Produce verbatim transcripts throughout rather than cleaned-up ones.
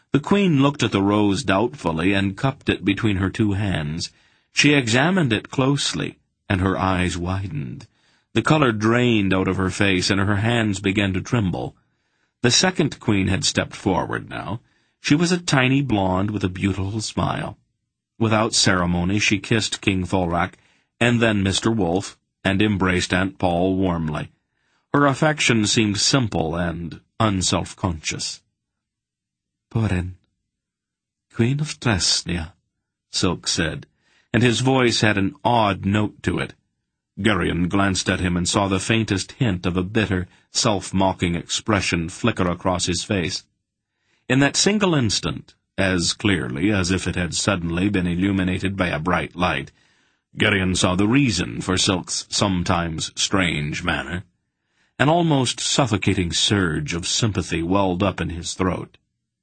The queen looked at the rose doubtfully and cupped it between her two hands. She examined it closely, and her eyes widened. The color drained out of her face, and her hands began to tremble. The second queen had stepped forward now. She was a tiny blonde with a beautiful smile. Without ceremony, she kissed King Thulrak, and then Mister Wolf, and embraced Aunt Paul warmly. Her affection seemed simple and unself-conscious. "Porin, Queen of Tresnia," Silk said, and his voice had an odd note to it. Gerion glanced at him and saw the faintest hint of a bitter, self-mocking expression flicker across his face. In that single instant, as clearly as if it had suddenly been illuminated by a bright light, Gerion saw the reason for Silk's sometimes strange manner. An almost suffocating surge of sympathy welled up in his throat.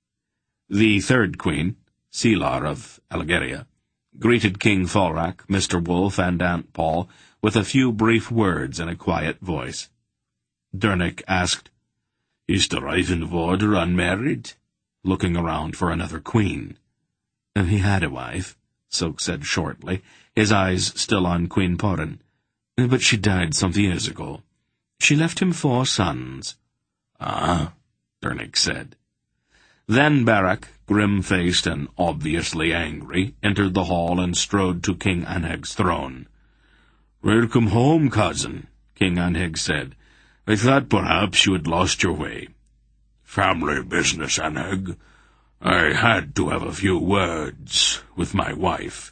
The third queen, Selar of Algeria, greeted King Thulrak, Mister Wolf, and Aunt Paul with a few brief words in a quiet voice. Dernick asked, "Is the Raven Warder unmarried?" looking around for another queen. "He had a wife," Silk said shortly, his eyes still on Queen Porin, "but she died some years ago. She left him four sons." "Ah," Dernick said. Then Barak, grim-faced and obviously angry, entered the hall and strode to King Anheg's throne. "Welcome home, cousin," King Anheg said. "I thought perhaps you had lost your way." "Family business, Anheg. I had to have a few words with my wife."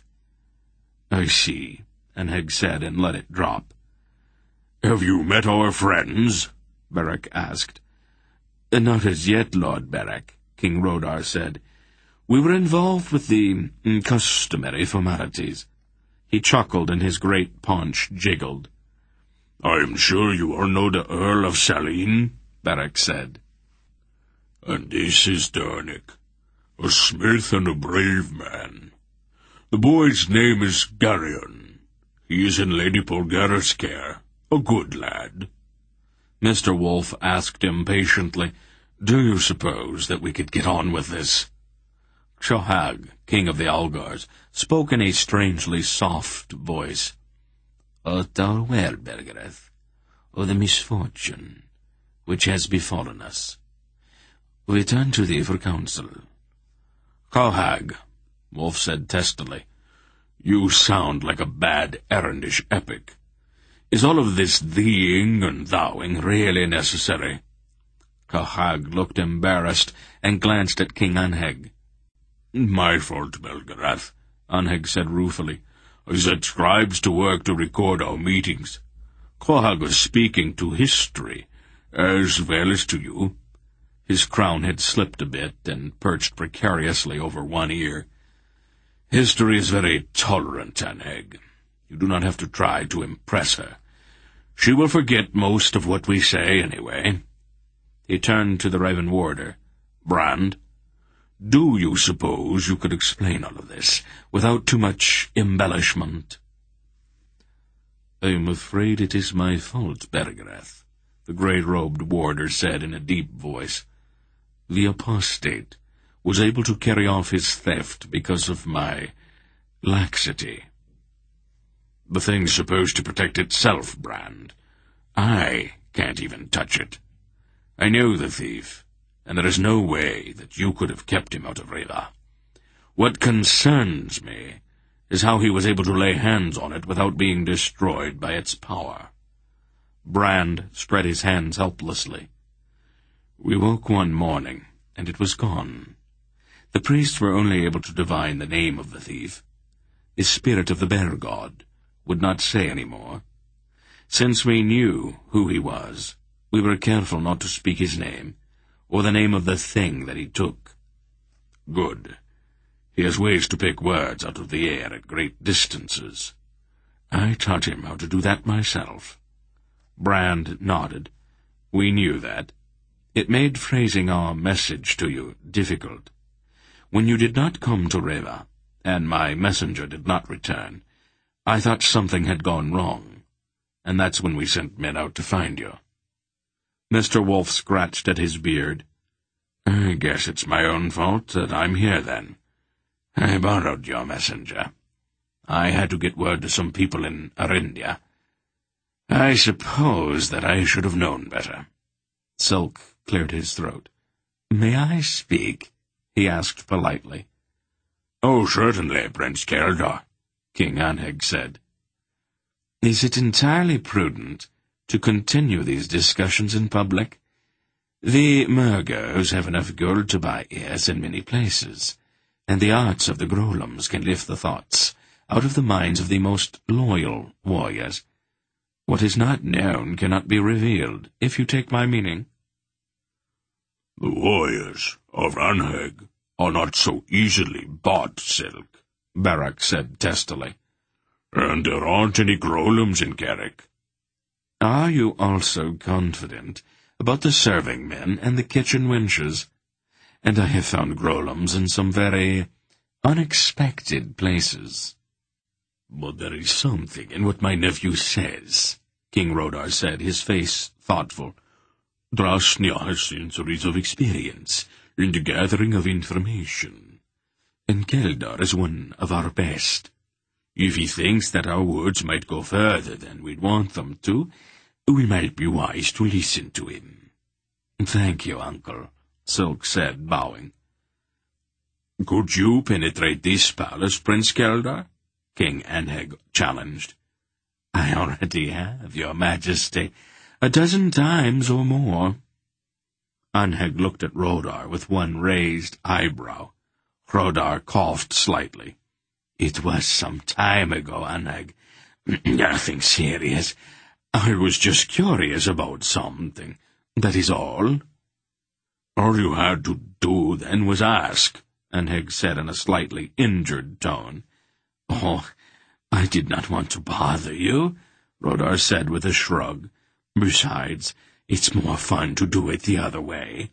"I see," Anheg said, and let it drop. "Have you met our friends?" Barak asked. "Not as yet, Lord Barak," King Rodar said. "We were involved with the mm, customary formalities." He chuckled and his great paunch jiggled. "I'm sure you are no the Earl of Saline," Barak said. "And this is Dernick, a smith and a brave man. The boy's name is Gerion. He is in Lady Polgara's care, a good lad." Mister Wolf asked impatiently, "Do you suppose that we could get on with this?" Shohag, king of the Algars, spoke in a strangely soft voice. "Art thou aware, Bergerath, of the misfortune which has befallen us? We turn to thee for counsel." "Shohag," Wolf said testily, "you sound like a bad errandish epic. Is all of this theeing and thouing really necessary?" Shohag looked embarrassed and glanced at King Anheg. "My fault, Belgarath," Anheg said ruefully. "I set scribes to work to record our meetings. Shohag was speaking to history, as well as to you." His crown had slipped a bit and perched precariously over one ear. "History is very tolerant, Anheg. You do not have to try to impress her. She will forget most of what we say anyway." He turned to the Raven Warder. "Brand, do you suppose you could explain all of this without too much embellishment?" "I am afraid it is my fault, Bergerath," the grey-robed warder said in a deep voice. "The apostate was able to carry off his theft because of my laxity." "The thing's supposed to protect itself, Brand. I can't even touch it. I know the thief, and there is no way that you could have kept him out of Reva. What concerns me is how he was able to lay hands on it without being destroyed by its power." Brand spread his hands helplessly. "We woke one morning, and it was gone. The priests were only able to divine the name of the thief. The spirit of the bear god would not say any more. Since we knew who he was, we were careful not to speak his name, or the name of the thing that he took." "Good. He has ways to pick words out of the air at great distances. I taught him how to do that myself." Brand nodded. "We knew that. It made phrasing our message to you difficult. When you did not come to Reva, and my messenger did not return, I thought something had gone wrong, and that's when we sent men out to find you." Mister Wolf scratched at his beard. I guess it's my own fault that I'm here, then. I borrowed your messenger. I had to get word to some people in Arindia. I suppose that I should have known better." Silk cleared his throat. "May I speak?" he asked politely. "Oh, certainly, Prince Keldar," King Anheg said. "Is it entirely prudent to continue these discussions in public? The Murgers have enough gold to buy heirs in many places, and the arts of the Grolums can lift the thoughts out of the minds of the most loyal warriors. What is not known cannot be revealed, if you take my meaning." "The warriors of Anheg are not so easily bought, Silk," Barak said testily. "And there aren't any Grolums in Carrick." "Are you also confident about the serving men and the kitchen wenches? And I have found Grolums in some very unexpected places." "But there is something in what my nephew says," King Rodar said, his face thoughtful. "Drasnia has centuries of experience in the gathering of information, and Keldar is one of our best. If he thinks that our words might go further than we'd want them to, we might be wise to listen to him." "Thank you, Uncle," Silk said, bowing. "Could you penetrate this palace, Prince Keldar?" King Anheg challenged. "I already have, Your Majesty, a dozen times or more." Anheg looked at Rodar with one raised eyebrow. Rodar coughed slightly. "It was some time ago, Anheg. Nothing serious. I was just curious about something. That is all." "All you had to do then was ask," Anheg said in a slightly injured tone. "Oh, I did not want to bother you," Rodar said with a shrug. "Besides, it's more fun to do it the other way."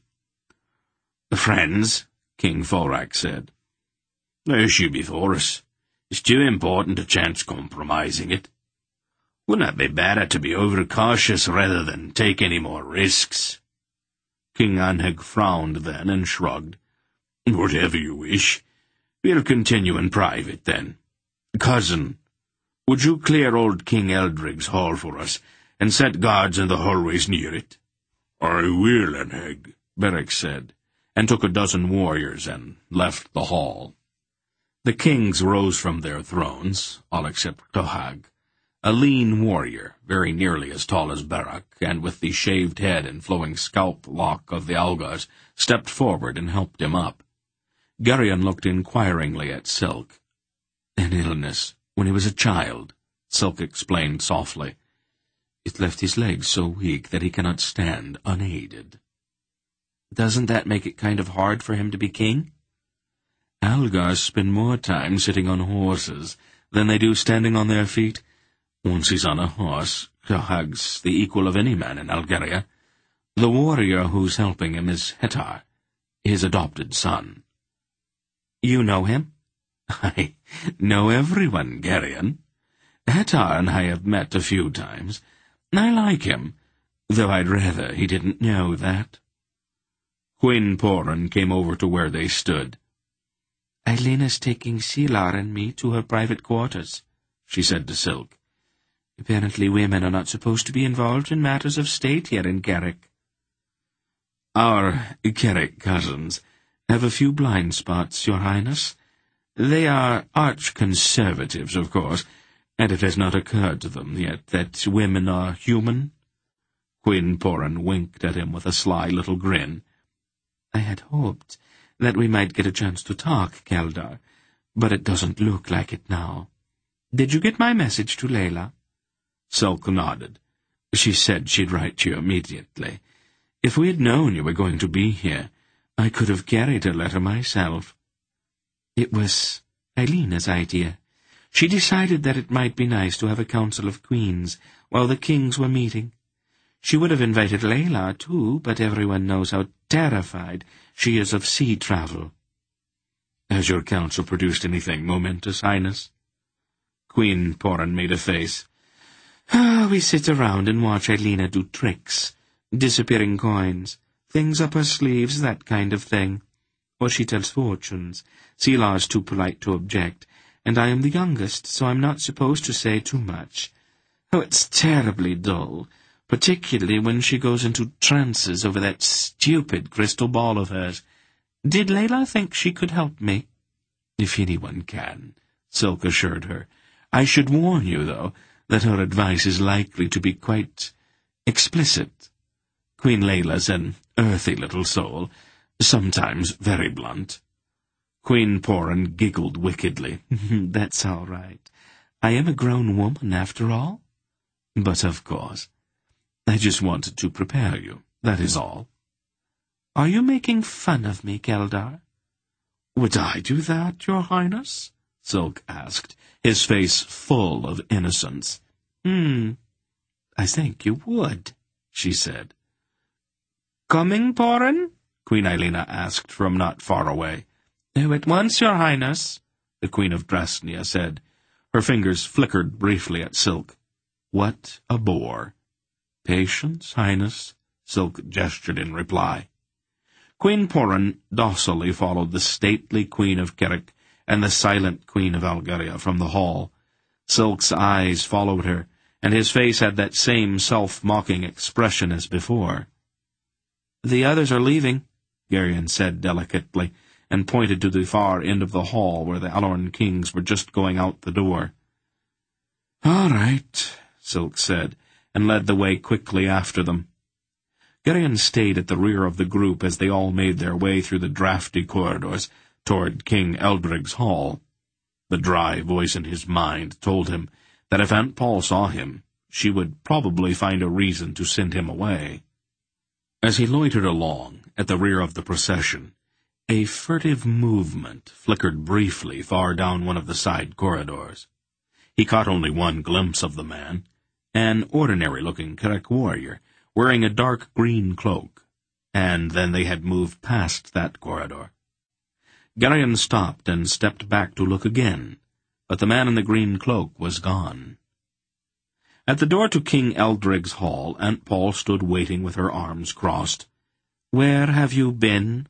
"Friends," King Forak said. "The issue before us is too important to chance compromising it. Wouldn't it be better to be overcautious rather than take any more risks?" King Anheg frowned then and shrugged. "Whatever you wish. We'll continue in private, then. Cousin, would you clear old King Eldrig's hall for us, and set guards in the hallways near it?" "I will, Anheg," Beric said, and took a dozen warriors and left the hall. The kings rose from their thrones, all except Tohag. A lean warrior, very nearly as tall as Barak, and with the shaved head and flowing scalp lock of the Algars, stepped forward and helped him up. Geryon looked inquiringly at Silk. "An illness, when he was a child," Silk explained softly. "It left his legs so weak that he cannot stand unaided." "Doesn't that make it kind of hard for him to be king?" "Algars spend more time sitting on horses than they do standing on their feet. Once he's on a horse, Tohag's the equal of any man in Algeria. The warrior who's helping him is Hetar, his adopted son." "You know him?" "I know everyone, Geryon. Hetar and I have met a few times. I like him, though I'd rather he didn't know that." Queen Poran came over to where they stood. "Eileen is taking Silar and me to her private quarters," she said to Silk. "Apparently women are not supposed to be involved in matters of state here in Carrick." "Our Carrick cousins have a few blind spots, Your Highness. They are arch-conservatives, of course, and it has not occurred to them yet that women are human." Queen Poran winked at him with a sly little grin. "I had hoped that we might get a chance to talk, Keldar, but it doesn't look like it now. Did you get my message to Layla?" Silk nodded. "She said she'd write you immediately. If we had known you were going to be here, I could have carried a letter myself." "It was Eileen's idea. She decided that it might be nice to have a council of queens while the kings were meeting. She would have invited Layla, too, but everyone knows how terrified she is of sea travel." "Has your council produced anything momentous, Highness?" Queen Poran made a face. "Ah, we sit around and watch Eilina do tricks, disappearing coins, Things up her sleeves, that kind of thing. Or she tells fortunes. Selar's too polite to object, and I am the youngest, so I'm not supposed to say too much. Oh, it's terribly dull, particularly when she goes into trances over that stupid crystal ball of hers. Did Layla think she could help me? If anyone can, Silk assured her. I should warn you, though, that her advice is likely to be quite explicit. Queen Layla's an earthy little soul, sometimes very blunt. Queen Porin giggled wickedly. That's all right. I am a grown woman, after all. But of course, I just wanted to prepare you, that is all. Are you making fun of me, Keldar? Would I do that, Your Highness? Silk asked, his face full of innocence. Hmm, I think you would, she said. Coming, Porin? Queen Ailina asked from not far away. Oh, at once, Your Highness, the Queen of Drasnia said. Her fingers flickered briefly at Silk. What a bore. Patience, Highness, Silk gestured in reply. Queen Porin docilely followed the stately Queen of Kerick and the silent Queen of Algaria from the hall. Silk's eyes followed her, and his face had that same self-mocking expression as before. The others are leaving, Garion said delicately, and pointed to the far end of the hall where the Alorn kings were just going out the door. All right, Silk said, and led the way quickly after them. Garion stayed at the rear of the group as they all made their way through the draughty corridors toward King Eldrig's hall. The dry voice in his mind told him that if Aunt Paul saw him, she would probably find a reason to send him away. As he loitered along at the rear of the procession, a furtive movement flickered briefly far down one of the side corridors. He caught only one glimpse of the man, an ordinary-looking Kerick warrior, wearing a dark green cloak, and then they had moved past that corridor. Garion stopped and stepped back to look again, but the man in the green cloak was gone. At the door to King Eldrig's hall, Aunt Paul stood waiting with her arms crossed. "Where have you been?"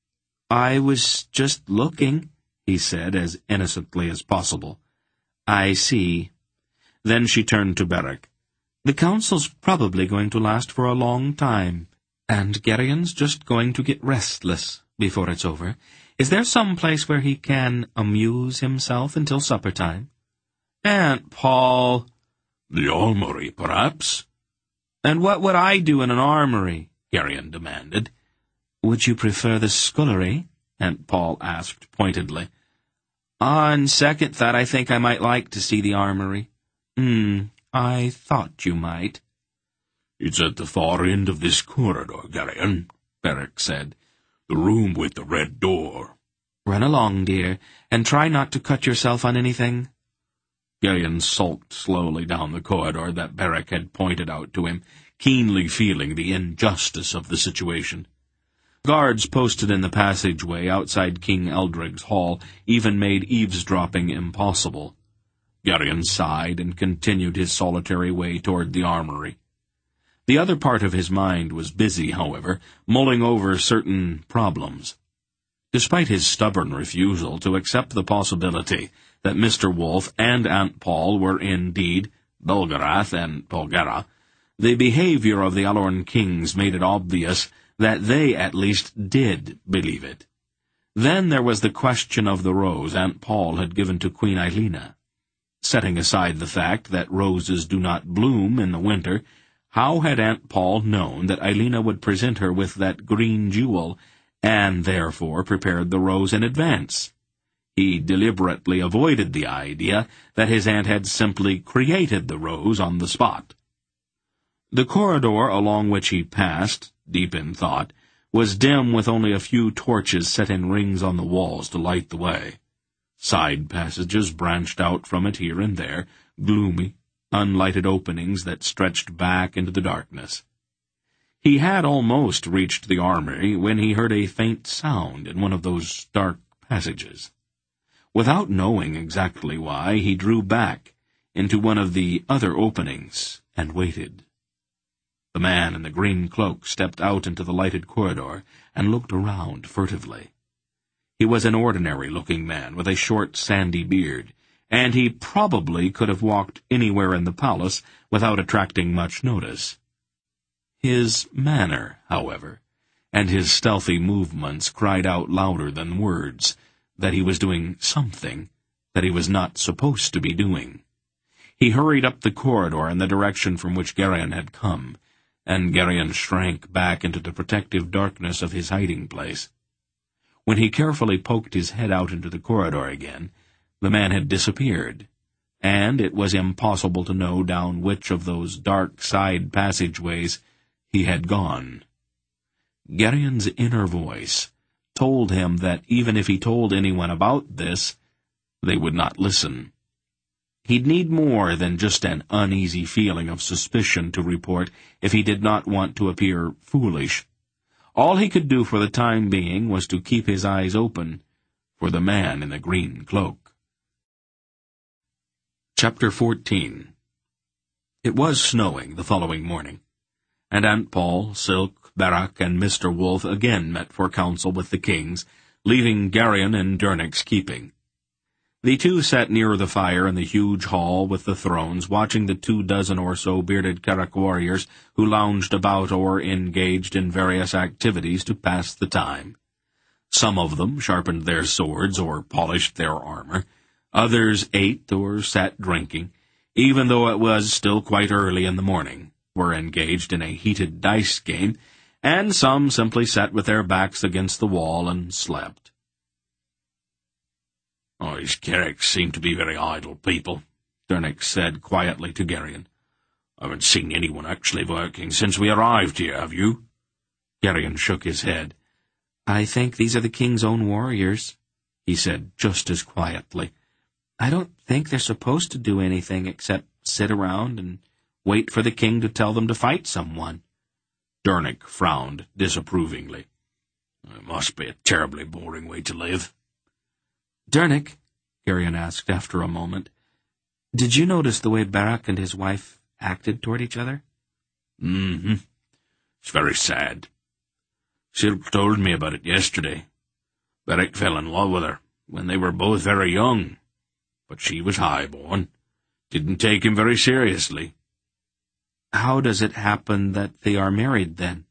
"I was just looking," he said, as innocently as possible. "I see." Then she turned to Beric. "The council's probably going to last for a long time, and Garion's just going to get restless before it's over. Is there some place where he can amuse himself until supper time?" "Aunt Paul..." "The armory, perhaps?" "And what would I do in an armory?" Garion demanded. "Would you prefer the scullery?" Aunt Paul asked pointedly. "On second thought, I think I might like to see the armory." Hmm, I thought you might." "It's at the far end of this corridor, Garion," Beric said. "The room with the red door." "Run along, dear, and try not to cut yourself on anything." Garion sulked slowly down the corridor that Beric had pointed out to him, keenly feeling the injustice of the situation. Guards posted in the passageway outside King Eldrig's hall even made eavesdropping impossible. Garion sighed and continued his solitary way toward the armory. The other part of his mind was busy, however, mulling over certain problems. Despite his stubborn refusal to accept the possibility that Mister Wolf and Aunt Paul were indeed Belgarath and Polgara, the behavior of the Alorn kings made it obvious that they at least did believe it. Then there was the question of the rose Aunt Paul had given to Queen Ailina. Setting aside the fact that roses do not bloom in the winter, how had Aunt Paul known that Ailina would present her with that green jewel, and therefore prepared the rose in advance? He deliberately avoided the idea that his aunt had simply created the rose on the spot. The corridor along which he passed, deep in thought, was dim with only a few torches set in rings on the walls to light the way. Side passages branched out from it here and there, gloomy, unlighted openings that stretched back into the darkness. He had almost reached the armory when he heard a faint sound in one of those dark passages. Without knowing exactly why, he drew back into one of the other openings and waited. The man in the green cloak stepped out into the lighted corridor and looked around furtively. He was an ordinary-looking man with a short, sandy beard, and he probably could have walked anywhere in the palace without attracting much notice. His manner, however, and his stealthy movements cried out louder than words that he was doing something that he was not supposed to be doing. He hurried up the corridor in the direction from which Gerion had come, and Gerion shrank back into the protective darkness of his hiding place. When he carefully poked his head out into the corridor again, the man had disappeared, and it was impossible to know down which of those dark side passageways he had gone. Gerion's inner voice told him that even if he told anyone about this, they would not listen. He'd need more than just an uneasy feeling of suspicion to report if he did not want to appear foolish. All he could do for the time being was to keep his eyes open for the man in the green cloak. Chapter fourteen. It was snowing the following morning, and Aunt Paul, Silk, Barak, and Mister Wolf again met for counsel with the kings, leaving Gerion in Dernick's keeping. The two sat near the fire in the huge hall with the thrones, watching the two dozen or so bearded Carrick warriors who lounged about or engaged in various activities to pass the time. Some of them sharpened their swords or polished their armor. Others ate or sat drinking, even though it was still quite early in the morning, were engaged in a heated dice game, and some simply sat with their backs against the wall and slept. "Oh, these Carricks seem to be very idle people," Dernick said quietly to Gerion. "I haven't seen anyone actually working since we arrived here, have you?" Gerion shook his head. "I think these are the king's own warriors," he said just as quietly. "I don't think they're supposed to do anything except sit around and wait for the king to tell them to fight someone." Dernick frowned disapprovingly. "It must be a terribly boring way to live." "Dernick," Gerion asked after a moment, "did you notice the way Barak and his wife acted toward each other?" Mm-hmm. It's very sad. Silk told me about it yesterday. Barak fell in love with her when they were both very young, but she was high-born, didn't take him very seriously." "How does it happen that they are married, then?"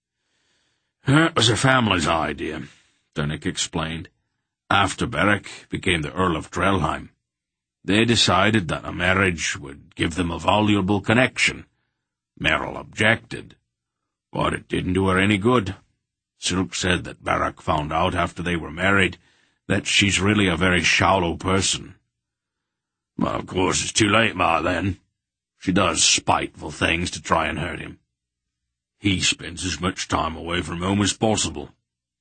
"It was the family's idea," Dernick explained. "After Barak became the Earl of Trelheim, they decided that a marriage would give them a valuable connection. Merrill objected, but it didn't do her any good. Silk said that Barak found out after they were married that she's really a very shallow person. Well, of course, it's too late by then. She does spiteful things to try and hurt him. He spends as much time away from home as possible."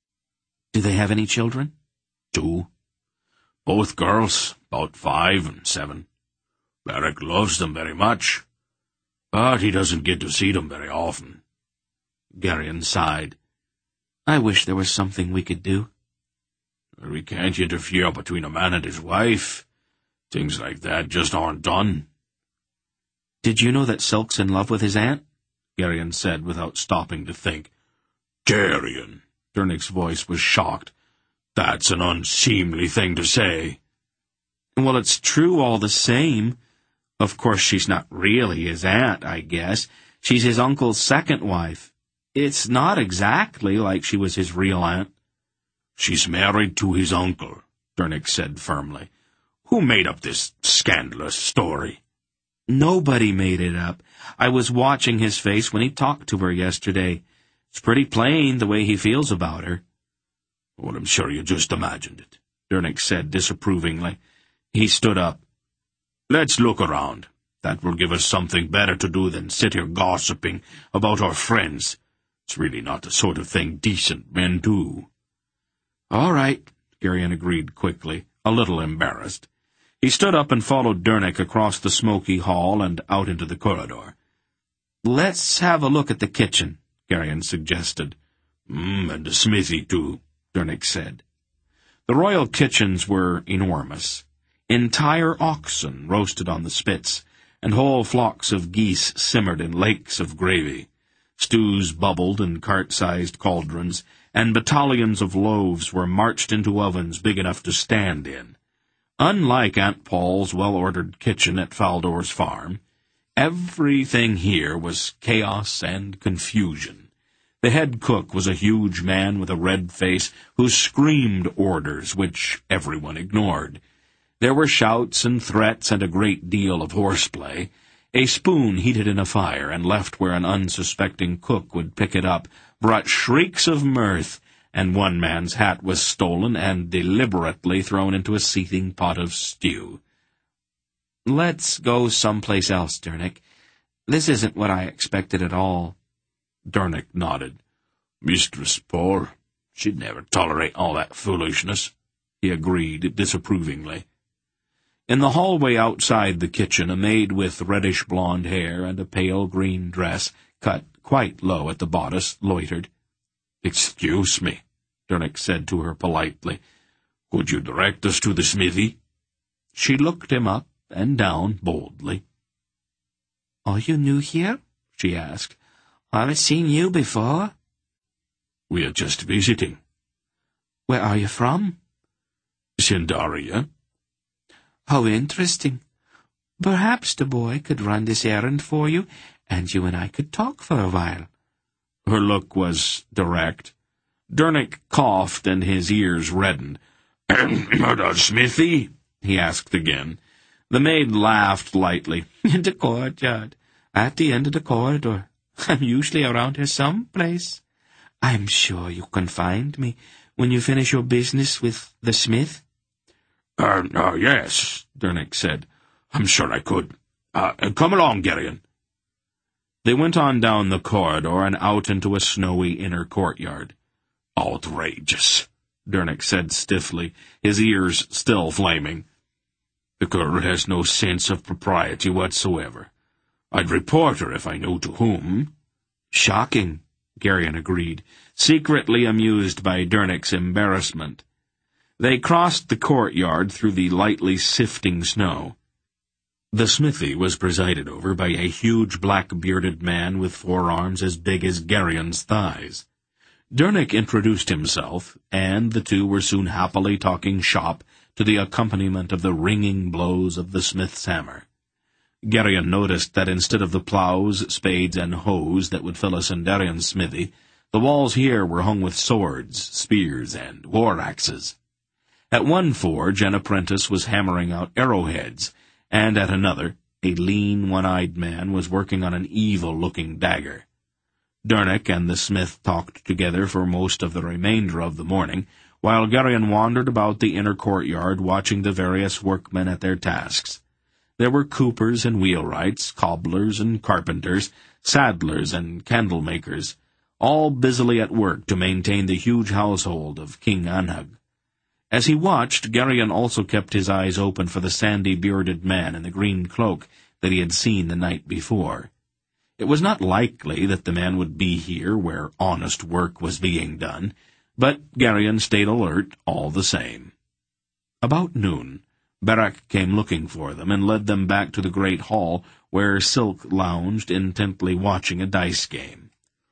"Do they have any children?" "Two. Both girls, about five and seven. Barak loves them very much, but he doesn't get to see them very often." Gerion sighed. "I wish there was something we could do." "We can't interfere between a man and his wife. Things like that just aren't done." "Did you know that Silk's in love with his aunt?" Gerion said without stopping to think. "Gerion!" Dernick's voice was shocked. "That's an unseemly thing to say." "Well, it's true all the same. Of course, she's not really his aunt, I guess. She's his uncle's second wife. It's not exactly like she was his real aunt." "She's married to his uncle," Dernick said firmly. "Who made up this scandalous story?" "Nobody made it up. I was watching his face when he talked to her yesterday. It's pretty plain the way he feels about her." "Well, I'm sure you just imagined it," Dernick said disapprovingly. He stood up. "Let's look around. That will give us something better to do than sit here gossiping about our friends. It's really not the sort of thing decent men do." "All right," Gerion agreed quickly, a little embarrassed. He stood up and followed Dernick across the smoky hall and out into the corridor. "Let's have a look at the kitchen," Gerion suggested. Mm, and the smithy, too," Dernick said. The royal kitchens were enormous. Entire oxen roasted on the spits, and whole flocks of geese simmered in lakes of gravy. Stews bubbled in cart-sized cauldrons, and battalions of loaves were marched into ovens big enough to stand in. Unlike Aunt Paul's well-ordered kitchen at Faldor's farm, everything here was chaos and confusion. The head cook was a huge man with a red face who screamed orders which everyone ignored. There were shouts and threats and a great deal of horseplay. A spoon heated in a fire and left where an unsuspecting cook would pick it up brought shrieks of mirth, and one man's hat was stolen and deliberately thrown into a seething pot of stew. "Let's go someplace else, Dernick. This isn't what I expected at all." Dernick nodded. "Mistress Paul, she'd never tolerate all that foolishness," he agreed disapprovingly. In the hallway outside the kitchen, a maid with reddish-blonde hair and a pale green dress, cut quite low at the bodice, loitered. "Excuse me," Dernick said to her politely. "Could you direct us to the smithy?" She looked him up and down boldly. "Are you new here?" she asked. "I haven't seen you before." "We are just visiting." "Where are you from?" "Sindaria." "How interesting. Perhaps the boy could run this errand for you, and you and I could talk for a while." Her look was direct. Dernick coughed and his ears reddened. "The smithy?" he asked again. The maid laughed lightly. "In the courtyard, at the end of the corridor. I'm usually around here someplace. I'm sure you can find me when you finish your business with the smith." Uh, uh, yes, Dernick said. "I'm sure I could. Uh, come along, Geryon." They went on down the corridor and out into a snowy inner courtyard. "Outrageous," Dernick said stiffly, his ears still flaming. "The girl has no sense of propriety whatsoever. I'd report her if I knew to whom." "Shocking," Geryon agreed, secretly amused by Dernick's embarrassment. They crossed the courtyard through the lightly sifting snow. The smithy was presided over by a huge black-bearded man with forearms as big as Geryon's thighs. Dernick introduced himself, and the two were soon happily talking shop to the accompaniment of the ringing blows of the smith's hammer. Geryon noticed that instead of the plows, spades, and hoes that would fill a Sindarian smithy, the walls here were hung with swords, spears, and war-axes. At one forge, an apprentice was hammering out arrowheads, and at another, a lean, one-eyed man was working on an evil-looking dagger. Dernick and the smith talked together for most of the remainder of the morning, while Geryon wandered about the inner courtyard watching the various workmen at their tasks. There were coopers and wheelwrights, cobblers and carpenters, saddlers and candle-makers, all busily at work to maintain the huge household of King Anhug. As he watched, Geryon also kept his eyes open for the sandy-bearded man in the green cloak that he had seen the night before. It was not likely that the man would be here where honest work was being done, but Geryon stayed alert all the same. About noon, Barak came looking for them and led them back to the great hall where Silk lounged intently watching a dice game.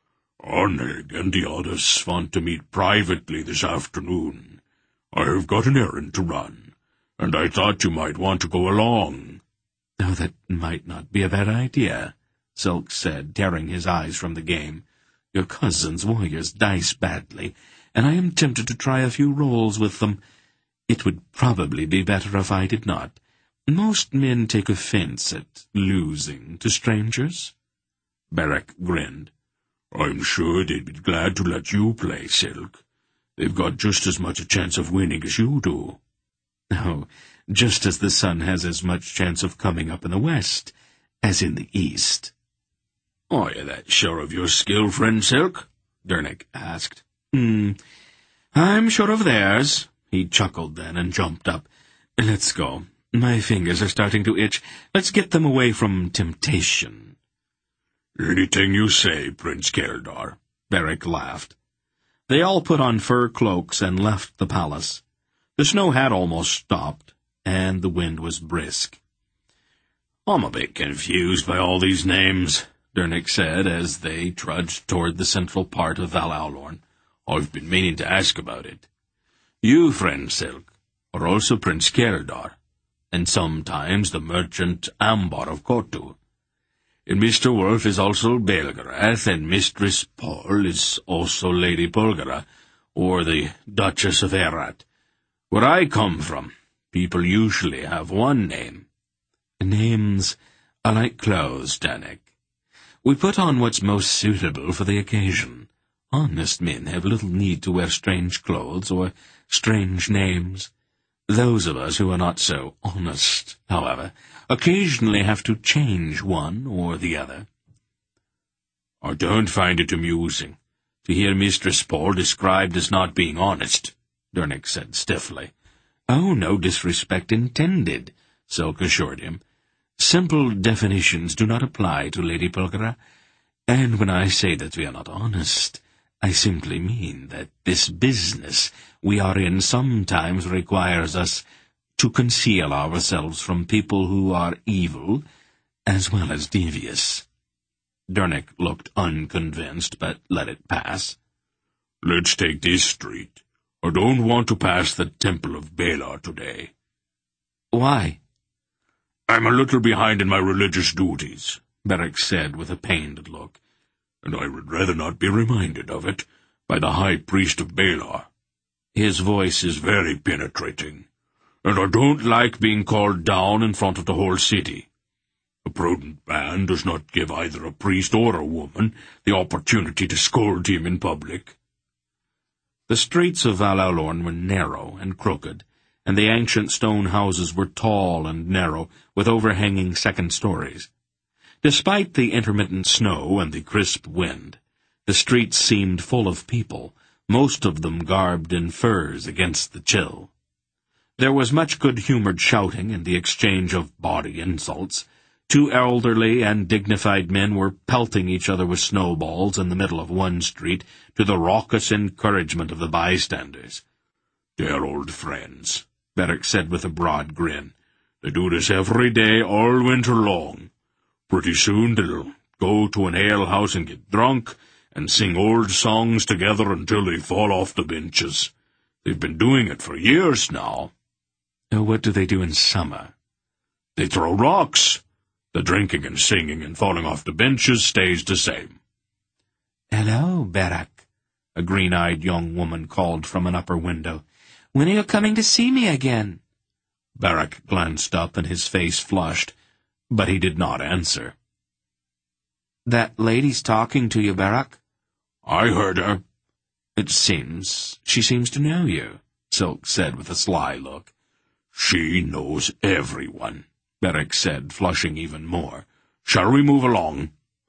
"Oneg and the others want to meet privately this afternoon. I have got an errand to run, and I thought you might want to go along." "Oh, that might not be a bad idea," Silk said, tearing his eyes from the game. "Your cousin's warriors dice badly, and I am tempted to try a few rolls with them. It would probably be better if I did not. Most men take offense at losing to strangers." Barak grinned. "I'm sure they'd be glad to let you play, Silk. They've got just as much a chance of winning as you do." "Oh, just as the sun has as much chance of coming up in the west as in the east." "Are you that sure of your skill, friend Silk?" Dernick asked. Hmm, I'm sure of theirs." He chuckled then and jumped up. "Let's go. My fingers are starting to itch. Let's get them away from temptation." "Anything you say, Prince Keldar," Barak laughed. They all put on fur cloaks and left the palace. The snow had almost stopped, and the wind was brisk. "I'm a bit confused by all these names," Dernick said as they trudged toward the central part of Val Aulorn. "I've been meaning to ask about it. You, friend Silk, are also Prince Kerdar, and sometimes the merchant Ambar of Kotu. And Mister Wolf is also Belgarath, and Mistress Paul is also Lady Polgara, or the Duchess of Erat. Where I come from, people usually have one name." "Names are like clothes, Dernick. We put on what's most suitable for the occasion. Honest men have little need to wear strange clothes or strange names. Those of us who are not so honest, however, occasionally have to change one or the other." "I don't find it amusing to hear Mistress Paul described as not being honest," Dernick said stiffly. "Oh, no disrespect intended," Silk assured him. "Simple definitions do not apply to Lady Polgara, and when I say that we are not honest, I simply mean that this business we are in sometimes requires us to conceal ourselves from people who are evil as well as devious." Dernick looked unconvinced, but let it pass. "Let's take this street. I don't want to pass the Temple of Balar today." "Why?" "I'm a little behind in my religious duties," Beric said with a pained look, "and I would rather not be reminded of it by the High Priest of Balar. His voice is very penetrating, and I don't like being called down in front of the whole city. A prudent man does not give either a priest or a woman the opportunity to scold him in public." The streets of Val Aulorn were narrow and crooked, and the ancient stone houses were tall and narrow, with overhanging second stories. Despite the intermittent snow and the crisp wind, the streets seemed full of people, most of them garbed in furs against the chill. There was much good-humored shouting and the exchange of bawdy insults. Two elderly and dignified men were pelting each other with snowballs in the middle of one street, to the raucous encouragement of the bystanders. "They're old friends," Beric said with a broad grin. "They do this every day, all winter long. Pretty soon they'll go to an alehouse and get drunk, and sing old songs together until they fall off the benches. They've been doing it for years now." "What do they do in summer?" "They throw rocks. The drinking and singing and falling off the benches stays the same." "Hello, Beric," a green-eyed young woman called from an upper window. "When are you coming to see me again?" Beric glanced up and his face flushed, but he did not answer. "That lady's talking to you, Beric." "I heard her." "It seems she seems to know you," Silk said with a sly look. "She knows everyone," Beric said, flushing even more. "Shall we move along?"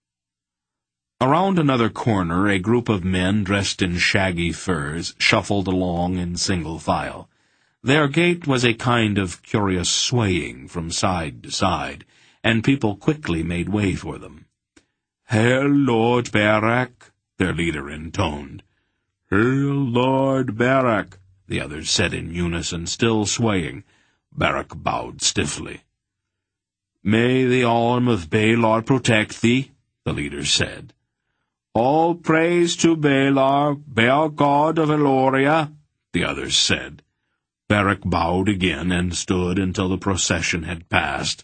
Around another corner, a group of men dressed in shaggy furs shuffled along in single file. Their gait was a kind of curious swaying from side to side, and people quickly made way for them. "Hail, Lord Beric," their leader intoned. "Hail, Lord Beric," the others said in unison, still swaying. Beric bowed stiffly. "May the arm of Balar protect thee," the leader said. "All praise to Balar, Bear God of Eloria," the others said. Beric bowed again and stood until the procession had passed.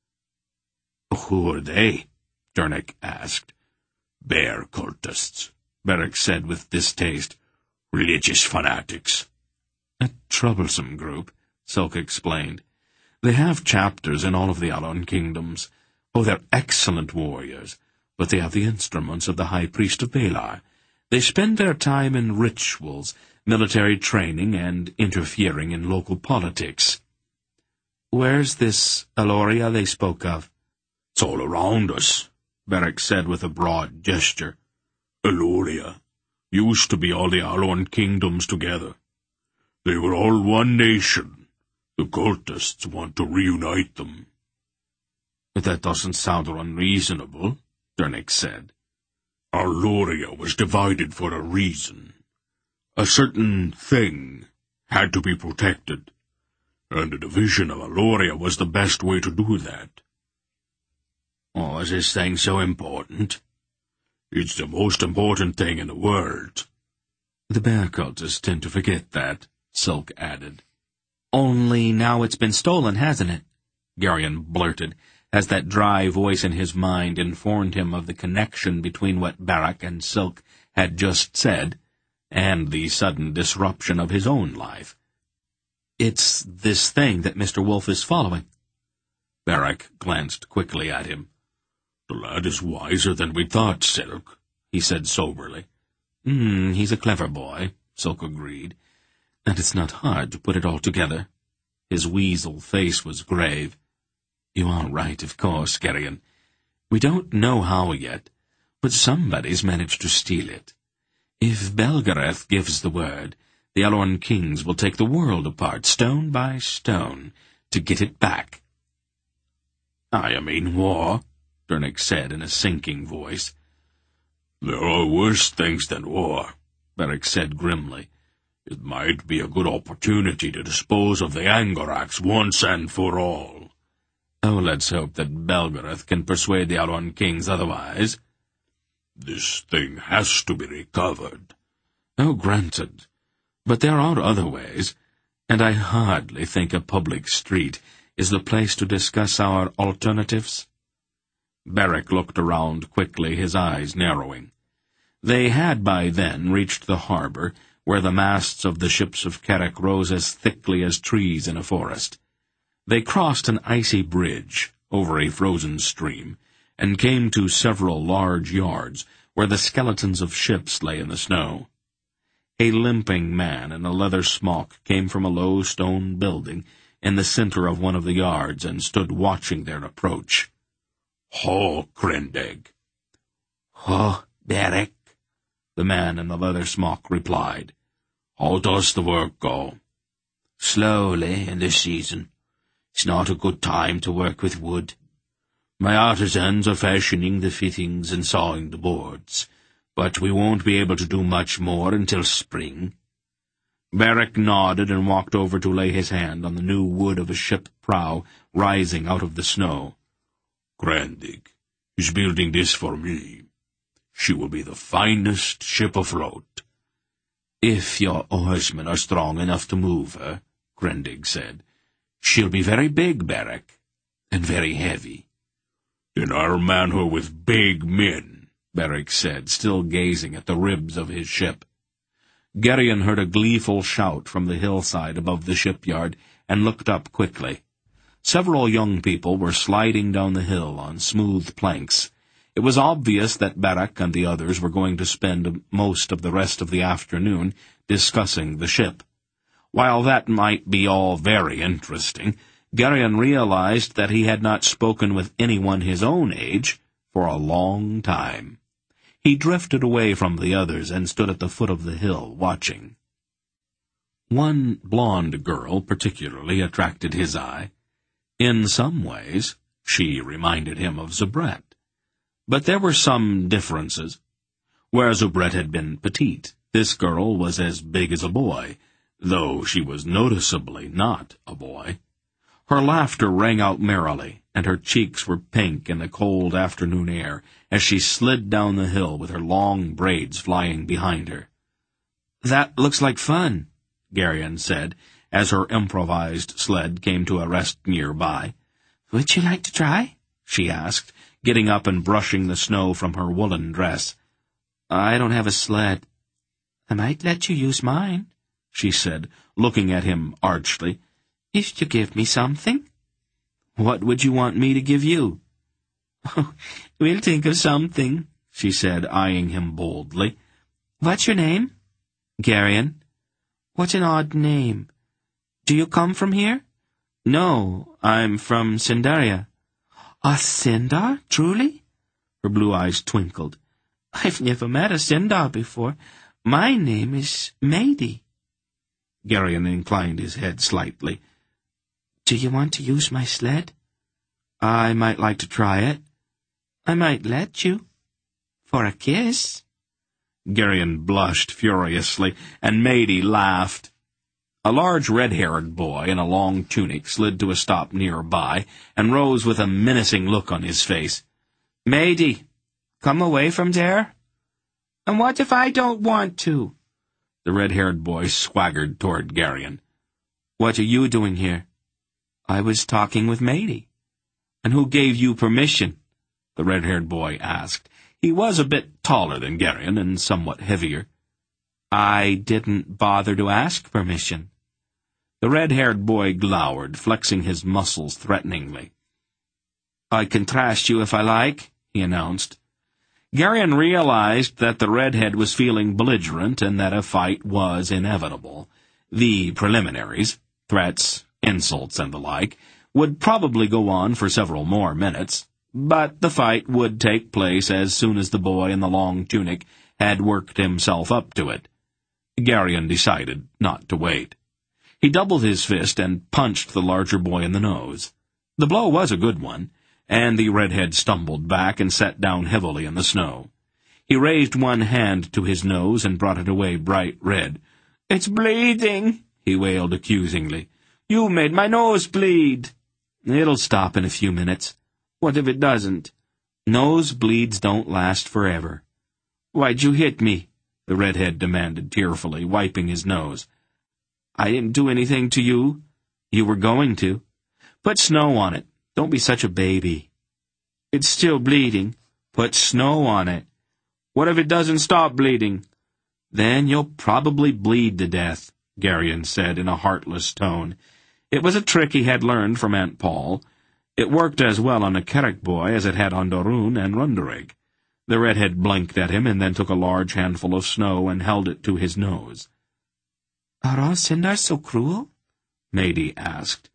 "Who are they?" Dernick asked. "Bear cultists," Beric said with distaste. "Religious fanatics." "A troublesome group," Silk explained. "They have chapters in all of the Aulorn kingdoms. Oh, they're excellent warriors, but they have the instruments of the High Priest of Balar. They spend their time in rituals, military training, and interfering in local politics." "Where's this Eloria they spoke of?" "It's all around us," Beric said with a broad gesture. "Eloria used to be all the Aulorn kingdoms together. They were all one nation. The cultists want to reunite them." "But that doesn't sound unreasonable," Dernick said. "Eloria was divided for a reason. A certain thing had to be protected, and the division of Eloria was the best way to do that." Oh, is this thing so important? It's the most important thing in the world. The bear cultists tend to forget that, Silk added. Only now it's been stolen, hasn't it? Geryon blurted, as that dry voice in his mind informed him of the connection between what Barak and Silk had just said and the sudden disruption of his own life. It's this thing that Mister Wolf is following. Barak glanced quickly at him. The lad is wiser than we thought, Silk, he said soberly. Hmm, he's a clever boy, Silk agreed, and it's not hard to put it all together. His weasel face was grave. You are right, of course, Geryon. We don't know how yet, but somebody's managed to steal it. If Belgarath gives the word, the Elrond kings will take the world apart, stone by stone, to get it back. I mean war, Durnik said in a sinking voice. There are worse things than war, Beric said grimly. It might be a good opportunity to dispose of the Angorax once and for all. Oh, let's hope that Belgarath can persuade the Elrond kings otherwise. This thing has to be recovered. Oh, granted. But there are other ways, and I hardly think a public street is the place to discuss our alternatives. Beric looked around quickly, his eyes narrowing. They had by then reached the harbor, where the masts of the ships of Kerick rose as thickly as trees in a forest. They crossed an icy bridge over a frozen stream, and came to several large yards, where the skeletons of ships lay in the snow. A limping man in a leather smock came from a low stone building in the center of one of the yards and stood watching their approach. Ho, Krendig. Ho, Beric, the man in the leather smock replied. How does the work go? Slowly in this season. It's not a good time to work with wood. My artisans are fashioning the fittings and sawing the boards, but we won't be able to do much more until spring. Beric nodded and walked over to lay his hand on the new wood of a ship prow rising out of the snow. Krendig is building this for me. She will be the finest ship afloat. If your oarsmen are strong enough to move her, Krendig said, she'll be very big, Beric, and very heavy. Then I'll man her with big men, Beric said, still gazing at the ribs of his ship. Geryon heard a gleeful shout from the hillside above the shipyard and looked up quickly. Several young people were sliding down the hill on smooth planks. It was obvious that Beric and the others were going to spend most of the rest of the afternoon discussing the ship. While that might be all very interesting, Geryon realized that he had not spoken with anyone his own age for a long time. He drifted away from the others and stood at the foot of the hill, watching. One blonde girl particularly attracted his eye. In some ways, she reminded him of Zubret. But there were some differences. Where Zubret had been petite, this girl was as big as a boy, though she was noticeably not a boy. Her laughter rang out merrily, and her cheeks were pink in the cold afternoon air as she slid down the hill with her long braids flying behind her. "That looks like fun," Geryon said, as her improvised sled came to a rest nearby. "Would you like to try?" she asked, getting up and brushing the snow from her woolen dress. "I don't have a sled." "I might let you use mine," she said, looking at him archly. "If you give me something." "What would you want me to give you?" "Oh, we'll think of something," she said, eyeing him boldly. "What's your name?" "Geryon." "What an odd name. Do you come from here?" "No, I'm from Sindaria." "A Sindar, truly?" Her blue eyes twinkled. "I've never met a Sindar before. My name is Maidi." Geryon inclined his head slightly. "Do you want to use my sled?" "I might like to try it." "I might let you. For a kiss." Geryon blushed furiously, and Maidi laughed. A large red-haired boy in a long tunic slid to a stop nearby and rose with a menacing look on his face. Matey, come away from there. And what if I don't want to? The red-haired boy swaggered toward Garyon. What are you doing here? I was talking with Matey. And who gave you permission? The red-haired boy asked. He was a bit taller than Garyon and somewhat heavier. I didn't bother to ask permission. The red-haired boy glowered, flexing his muscles threateningly. I can trash you if I like, he announced. Garyon realized that the redhead was feeling belligerent and that a fight was inevitable. The preliminaries, threats, insults, and the like, would probably go on for several more minutes, but the fight would take place as soon as the boy in the long tunic had worked himself up to it. Garyon decided not to wait. He doubled his fist and punched the larger boy in the nose. The blow was a good one, and the redhead stumbled back and sat down heavily in the snow. He raised one hand to his nose and brought it away bright red. "It's bleeding," he wailed accusingly. "You made my nose bleed." "It'll stop in a few minutes." "What if it doesn't?" "Nosebleeds don't last forever." "Why'd you hit me?" the redhead demanded tearfully, wiping his nose. "I didn't do anything to you." "You were going to." "Put snow on it. Don't be such a baby." "It's still bleeding." "Put snow on it." "What if it doesn't stop bleeding?" "Then you'll probably bleed to death," Garyon said in a heartless tone. It was a trick he had learned from Aunt Paul. It worked as well on a Carrick boy as it had on Dorun and Runderig. The redhead blinked at him and then took a large handful of snow and held it to his nose. "Are all Sindars so cruel?" Matey asked.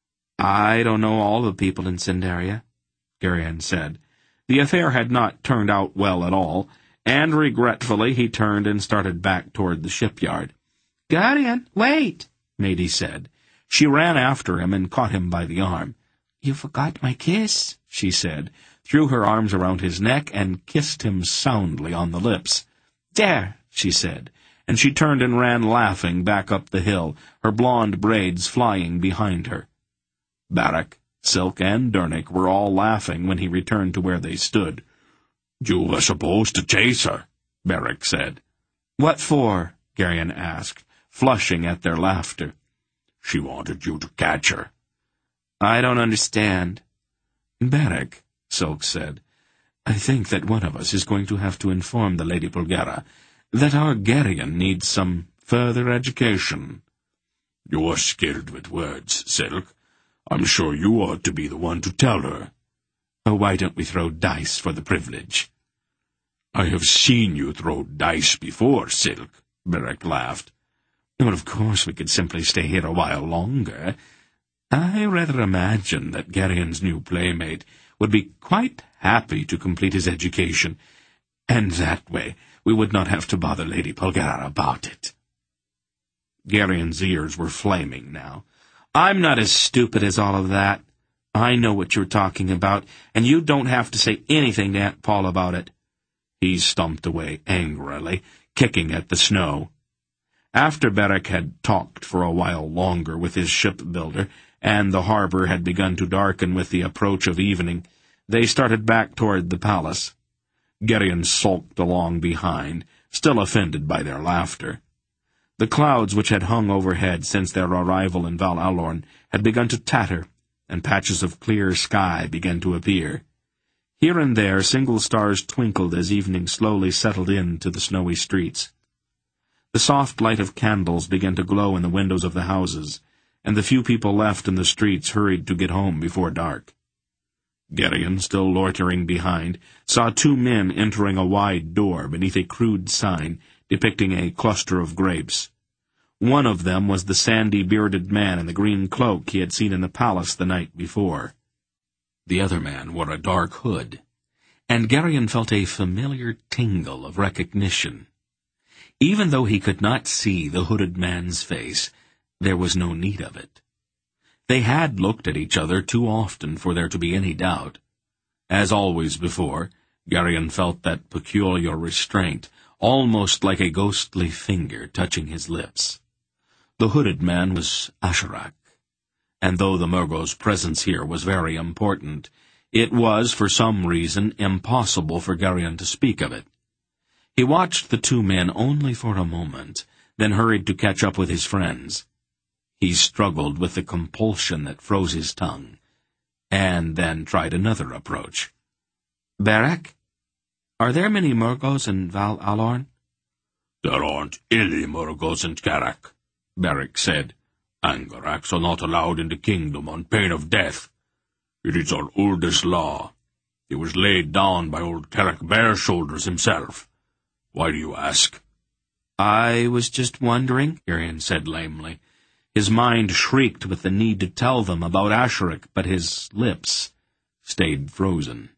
"I don't know all the people in Sindaria," Garyon said. The affair had not turned out well at all, and regretfully he turned and started back toward the shipyard. "Garyon, wait," Matey said. She ran after him and caught him by the arm. "You forgot my kiss," she said, threw her arms around his neck and kissed him soundly on the lips. "There," she said, and she turned and ran laughing back up the hill, her blonde braids flying behind her. Barak, Silk, and Dernick were all laughing when he returned to where they stood. "You were supposed to chase her," Barak said. "What for?" Garyon asked, flushing at their laughter. "She wanted you to catch her." "I don't understand." "Barak," Silk said, "I think that one of us is going to have to inform the Lady Pulgera that our Garyon needs some further education." "You're skilled with words, Silk. I'm sure you ought to be the one to tell her." "Oh, why don't we throw dice for the privilege?" "I have seen you throw dice before, Silk," Barak laughed. "Well, of course we could simply stay here a while longer. I rather imagine that Garyon's new playmate would be quite happy to complete his education, and that way we would not have to bother Lady Pulgera about it." Garyon's ears were flaming now. "I'm not as stupid as all of that. I know what you're talking about, and you don't have to say anything to Aunt Paul about it." He stumped away angrily, kicking at the snow. After Barak had talked for a while longer with his shipbuilder, and the harbor had begun to darken with the approach of evening, they started back toward the palace. Garyon sulked along behind, still offended by their laughter. The clouds which had hung overhead since their arrival in Val Alorn had begun to tatter, and patches of clear sky began to appear. Here and there single stars twinkled as evening slowly settled into the snowy streets. The soft light of candles began to glow in the windows of the houses, and the few people left in the streets hurried to get home before dark. Garyon, still loitering behind, saw two men entering a wide door beneath a crude sign depicting a cluster of grapes. One of them was the sandy-bearded man in the green cloak he had seen in the palace the night before. The other man wore a dark hood, and Garyon felt a familiar tingle of recognition. Even though he could not see the hooded man's face, there was no need of it. They had looked at each other too often for there to be any doubt. As always before, Garyon felt that peculiar restraint, almost like a ghostly finger touching his lips. The hooded man was Asherak, and though the Murgo's presence here was very important, It was, for some reason, impossible for Gerion to speak of it. He watched the two men only for a moment, then hurried to catch up with his friends. He struggled with the compulsion that froze his tongue, and then tried another approach. "Beric, are there many Murgos in Val Alorn?" "There aren't any Murgos in Carrack," Beric said. "Angaraks are not allowed in the kingdom on pain of death. It is our oldest law. It was laid down by old Carrack Bareshoulders himself. Why do you ask?" "I was just wondering," Gerion said lamely. His mind shrieked with the need to tell them about Asheric, but his lips stayed frozen.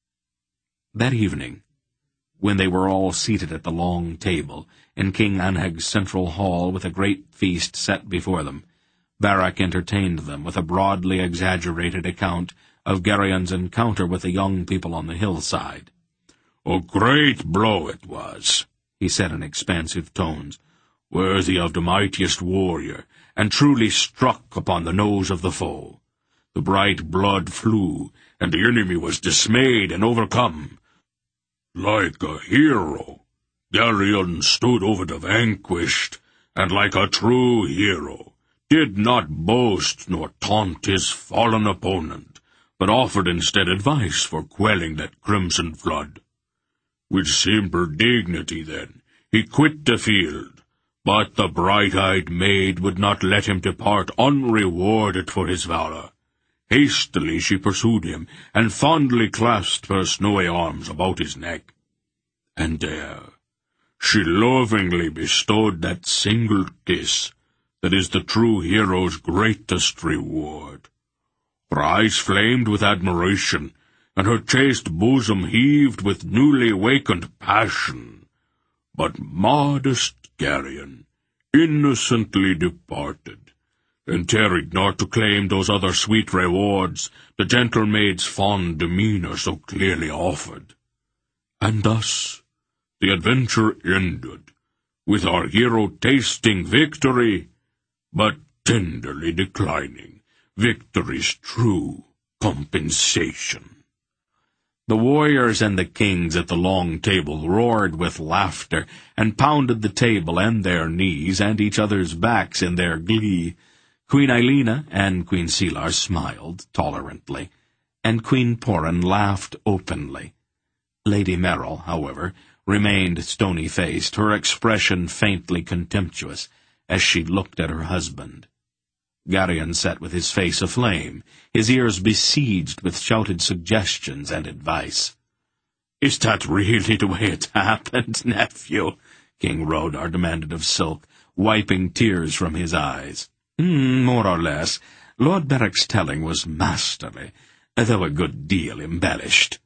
That evening, when they were all seated at the long table in King Anheg's central hall with a great feast set before them, Beric entertained them with a broadly exaggerated account of Gerion's encounter with the young people on the hillside. "A great blow it was," he said in expansive tones, "worthy of the mightiest warrior, and truly struck upon the nose of the foe. The bright blood flew, and the enemy was dismayed and overcome. Like a hero, Gerion stood over the vanquished, and like a true hero, did not boast nor taunt his fallen opponent, but offered instead advice for quelling that crimson flood. With simple dignity, then, he quit the field, but the bright-eyed maid would not let him depart unrewarded for his valor. Hastily she pursued him, and fondly clasped her snowy arms about his neck. And there she lovingly bestowed that single kiss that is the true hero's greatest reward. Her eyes flamed with admiration, and her chaste bosom heaved with newly awakened passion. But modest Gerion innocently departed, and tarried not to claim those other sweet rewards the gentle maid's fond demeanour so clearly offered. And thus the adventure ended, with our hero tasting victory, but tenderly declining victory's true compensation." The warriors and the kings at the long table roared with laughter, and pounded the table and their knees and each other's backs in their glee. Queen Ailina and Queen Selar smiled tolerantly, and Queen Porin laughed openly. Lady Merrill, however, remained stony-faced, her expression faintly contemptuous, as she looked at her husband. Gerion sat with his face aflame, his ears besieged with shouted suggestions and advice. "Is that really the way it happened, nephew?" King Rodar demanded of Silk, wiping tears from his eyes. Mm, more or less. Lord Beric's telling was masterly, though a good deal embellished.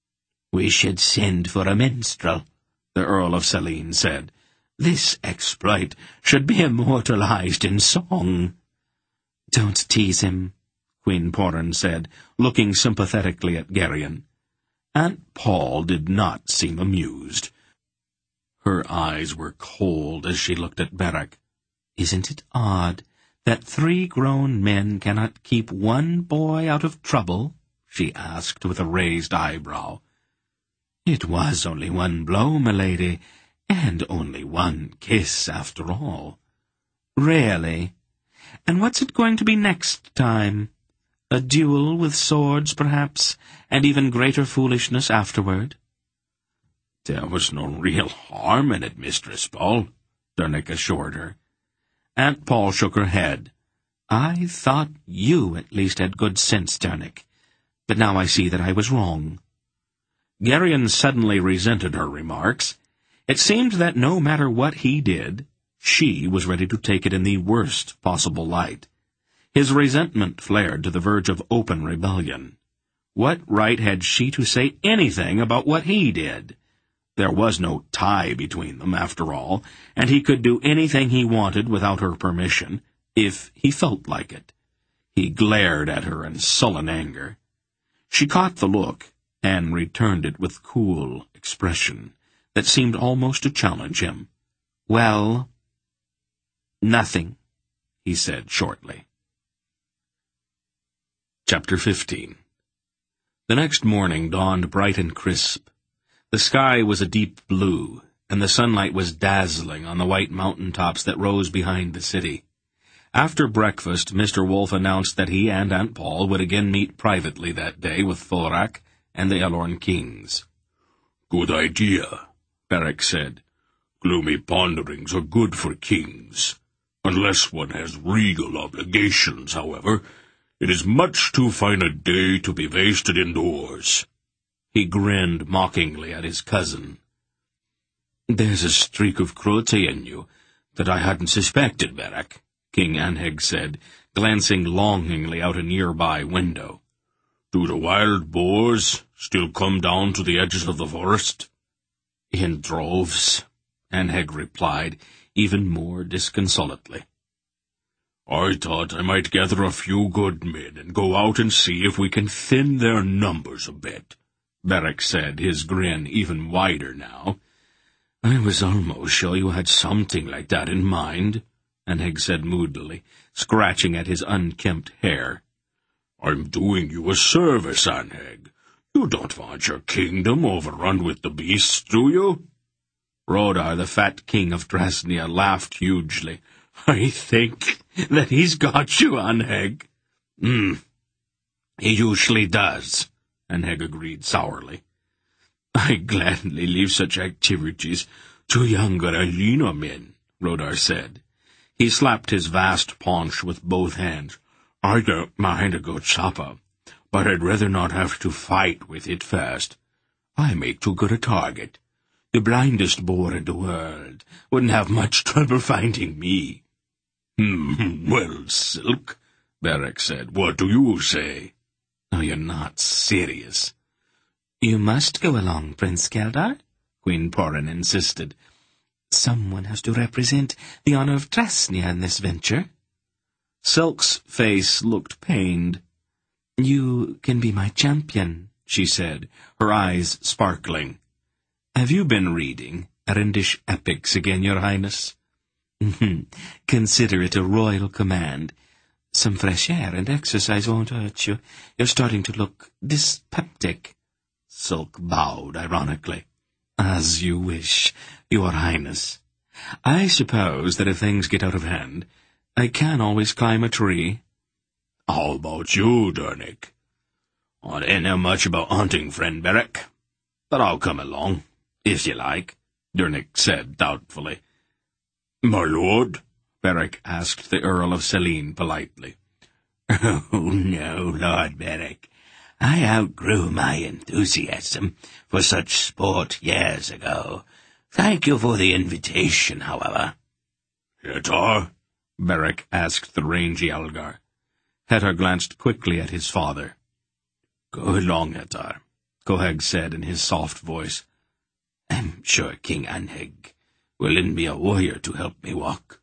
"We should send for a minstrel," the Earl of Selene said. "This exploit should be immortalized in song." "Don't tease him," Queen Porin said, looking sympathetically at Gerion. Aunt Paul did not seem amused. Her eyes were cold as she looked at Beric. "Isn't it odd that three grown men cannot keep one boy out of trouble?" she asked with a raised eyebrow. "It was only one blow, milady, and only one kiss after all." "Really? And what's it going to be next time? A duel with swords, perhaps, and even greater foolishness afterward?" "There was no real harm in it, Mistress Paul," Dernick assured her. Aunt Paul shook her head. "I thought you at least had good sense, Dernick, but now I see that I was wrong." Gerion suddenly resented her remarks. It seemed that no matter what he did, she was ready to take it in the worst possible light. His resentment flared to the verge of open rebellion. What right had she to say anything about what he did? There was no tie between them, after all, and he could do anything he wanted without her permission, if he felt like it. He glared at her in sullen anger. She caught the look, and returned it with cool expression that seemed almost to challenge him. "Well?" "Nothing," he said shortly. Chapter fifteen. The next morning dawned bright and crisp. The sky was a deep blue, and the sunlight was dazzling on the white mountain tops that rose behind the city. After breakfast, Mister Wolf announced that he and Aunt Paul would again meet privately that day with Thorak and the Elorn kings. "Good idea," Beric said. "Gloomy ponderings are good for kings. Unless one has regal obligations, however, it is much too fine a day to be wasted indoors." He grinned mockingly at his cousin. "There's a streak of cruelty in you that I hadn't suspected, Beric," King Anheg said, glancing longingly out a nearby window. "Do the wild boars still come down to the edges of the forest?" "In droves," Anheg replied, even more disconsolately. "I thought I might gather a few good men and go out and see if we can thin their numbers a bit," Beric said, his grin even wider now. "I was almost sure you had something like that in mind," Anheg said moodily, scratching at his unkempt hair. "I'm doing you a service, Anheg. You don't want your kingdom overrun with the beasts, do you?" Rodar, the fat king of Drasnia, laughed hugely. "I think that he's got you, Anheg." Hmm. He usually does," Anheg agreed sourly. "I gladly leave such activities to younger Alina men," Rodar said. He slapped his vast paunch with both hands. "I don't mind a good supper, but I'd rather not have to fight with it first. I make too good a target. The blindest boar in the world wouldn't have much trouble finding me." "Hmm, well, Silk," Beric said, "what do you say?" "Oh, you're not serious." "You must go along, Prince Keldar," Queen Porin insisted. "Someone has to represent the honor of Drasnia in this venture." Silk's face looked pained. "You can be my champion," she said, her eyes sparkling. "Have you been reading Arindish epics again, Your Highness?" "Consider it a royal command. Some fresh air and exercise won't hurt you. You're starting to look dyspeptic." Silk bowed ironically. "As you wish, Your Highness. I suppose that if things get out of hand, I can always climb a tree." "How about you, Dernick?" "I don't know much about hunting, friend Beric, but I'll come along, if you like," Dernick said doubtfully. "My lord?" Beric asked the Earl of Selene politely. "Oh, no, Lord Beric. I outgrew my enthusiasm for such sport years ago. Thank you for the invitation, however." "Hetar?" Beric asked the rangy Algar. Hetar glanced quickly at his father. "Go along, Hetar," Koheg said in his soft voice. "I'm sure King Anheg will lend me a warrior to help me walk."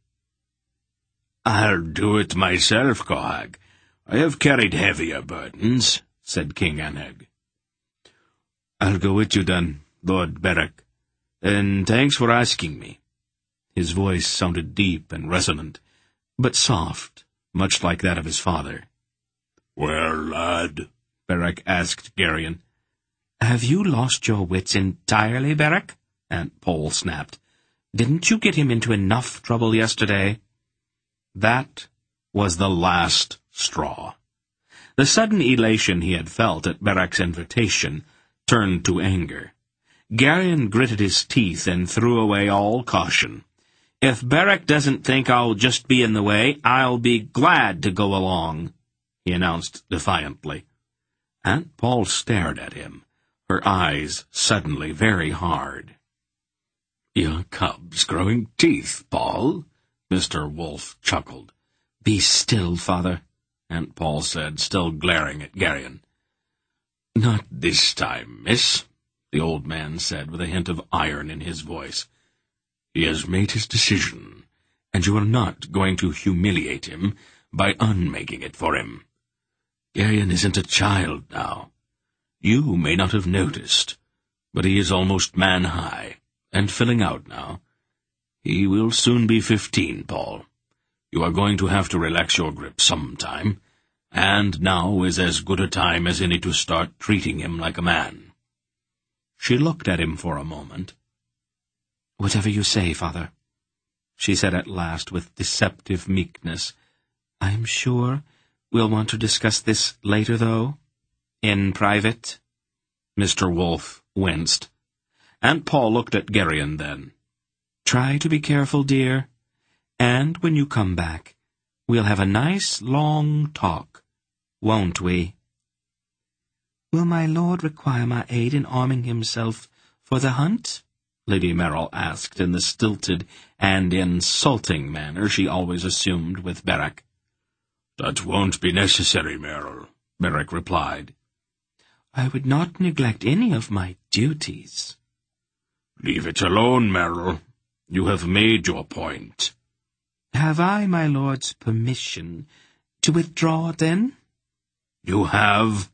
"I'll do it myself, Kohag. I have carried heavier burdens," said King Anheg. "I'll go with you then, Lord Beric, and thanks for asking me." His voice sounded deep and resonant, but soft, much like that of his father. "Well, lad?" Beric asked Garion. "Have you lost your wits entirely, Beric?" Aunt Pole snapped. "Didn't you get him into enough trouble yesterday?" That was the last straw. The sudden elation he had felt at Beric's invitation turned to anger. Garion gritted his teeth and threw away all caution. "If Beric doesn't think I'll just be in the way, I'll be glad to go along," he announced defiantly. Aunt Paul stared at him, her eyes suddenly very hard. "Your cub's growing teeth, Paul," Mister Wolf chuckled. "Be still, father," Aunt Paul said, still glaring at Garion. "Not this time, miss," the old man said with a hint of iron in his voice. "He has made his decision, and you are not going to humiliate him by unmaking it for him. Garion isn't a child now. You may not have noticed, but he is almost man-high, and filling out now. He will soon be fifteen, Paul. You are going to have to relax your grip sometime, and now is as good a time as any to start treating him like a man." She looked at him for a moment. "Whatever you say, father," she said at last with deceptive meekness. "I'm sure we'll want to discuss this later, though. In private." Mister Wolfe winced. Aunt Paul looked at Geryon then. "Try to be careful, dear. And when you come back, we'll have a nice long talk, won't we?" "Will my lord require my aid in arming himself for the hunt?" Lady Merrill asked in the stilted and insulting manner she always assumed with Berwick. "That won't be necessary, Merrill," Berwick replied. "I would not neglect any of my duties." "Leave it alone, Merrill. You have made your point." "Have I my lord's permission to withdraw, then?" "You have."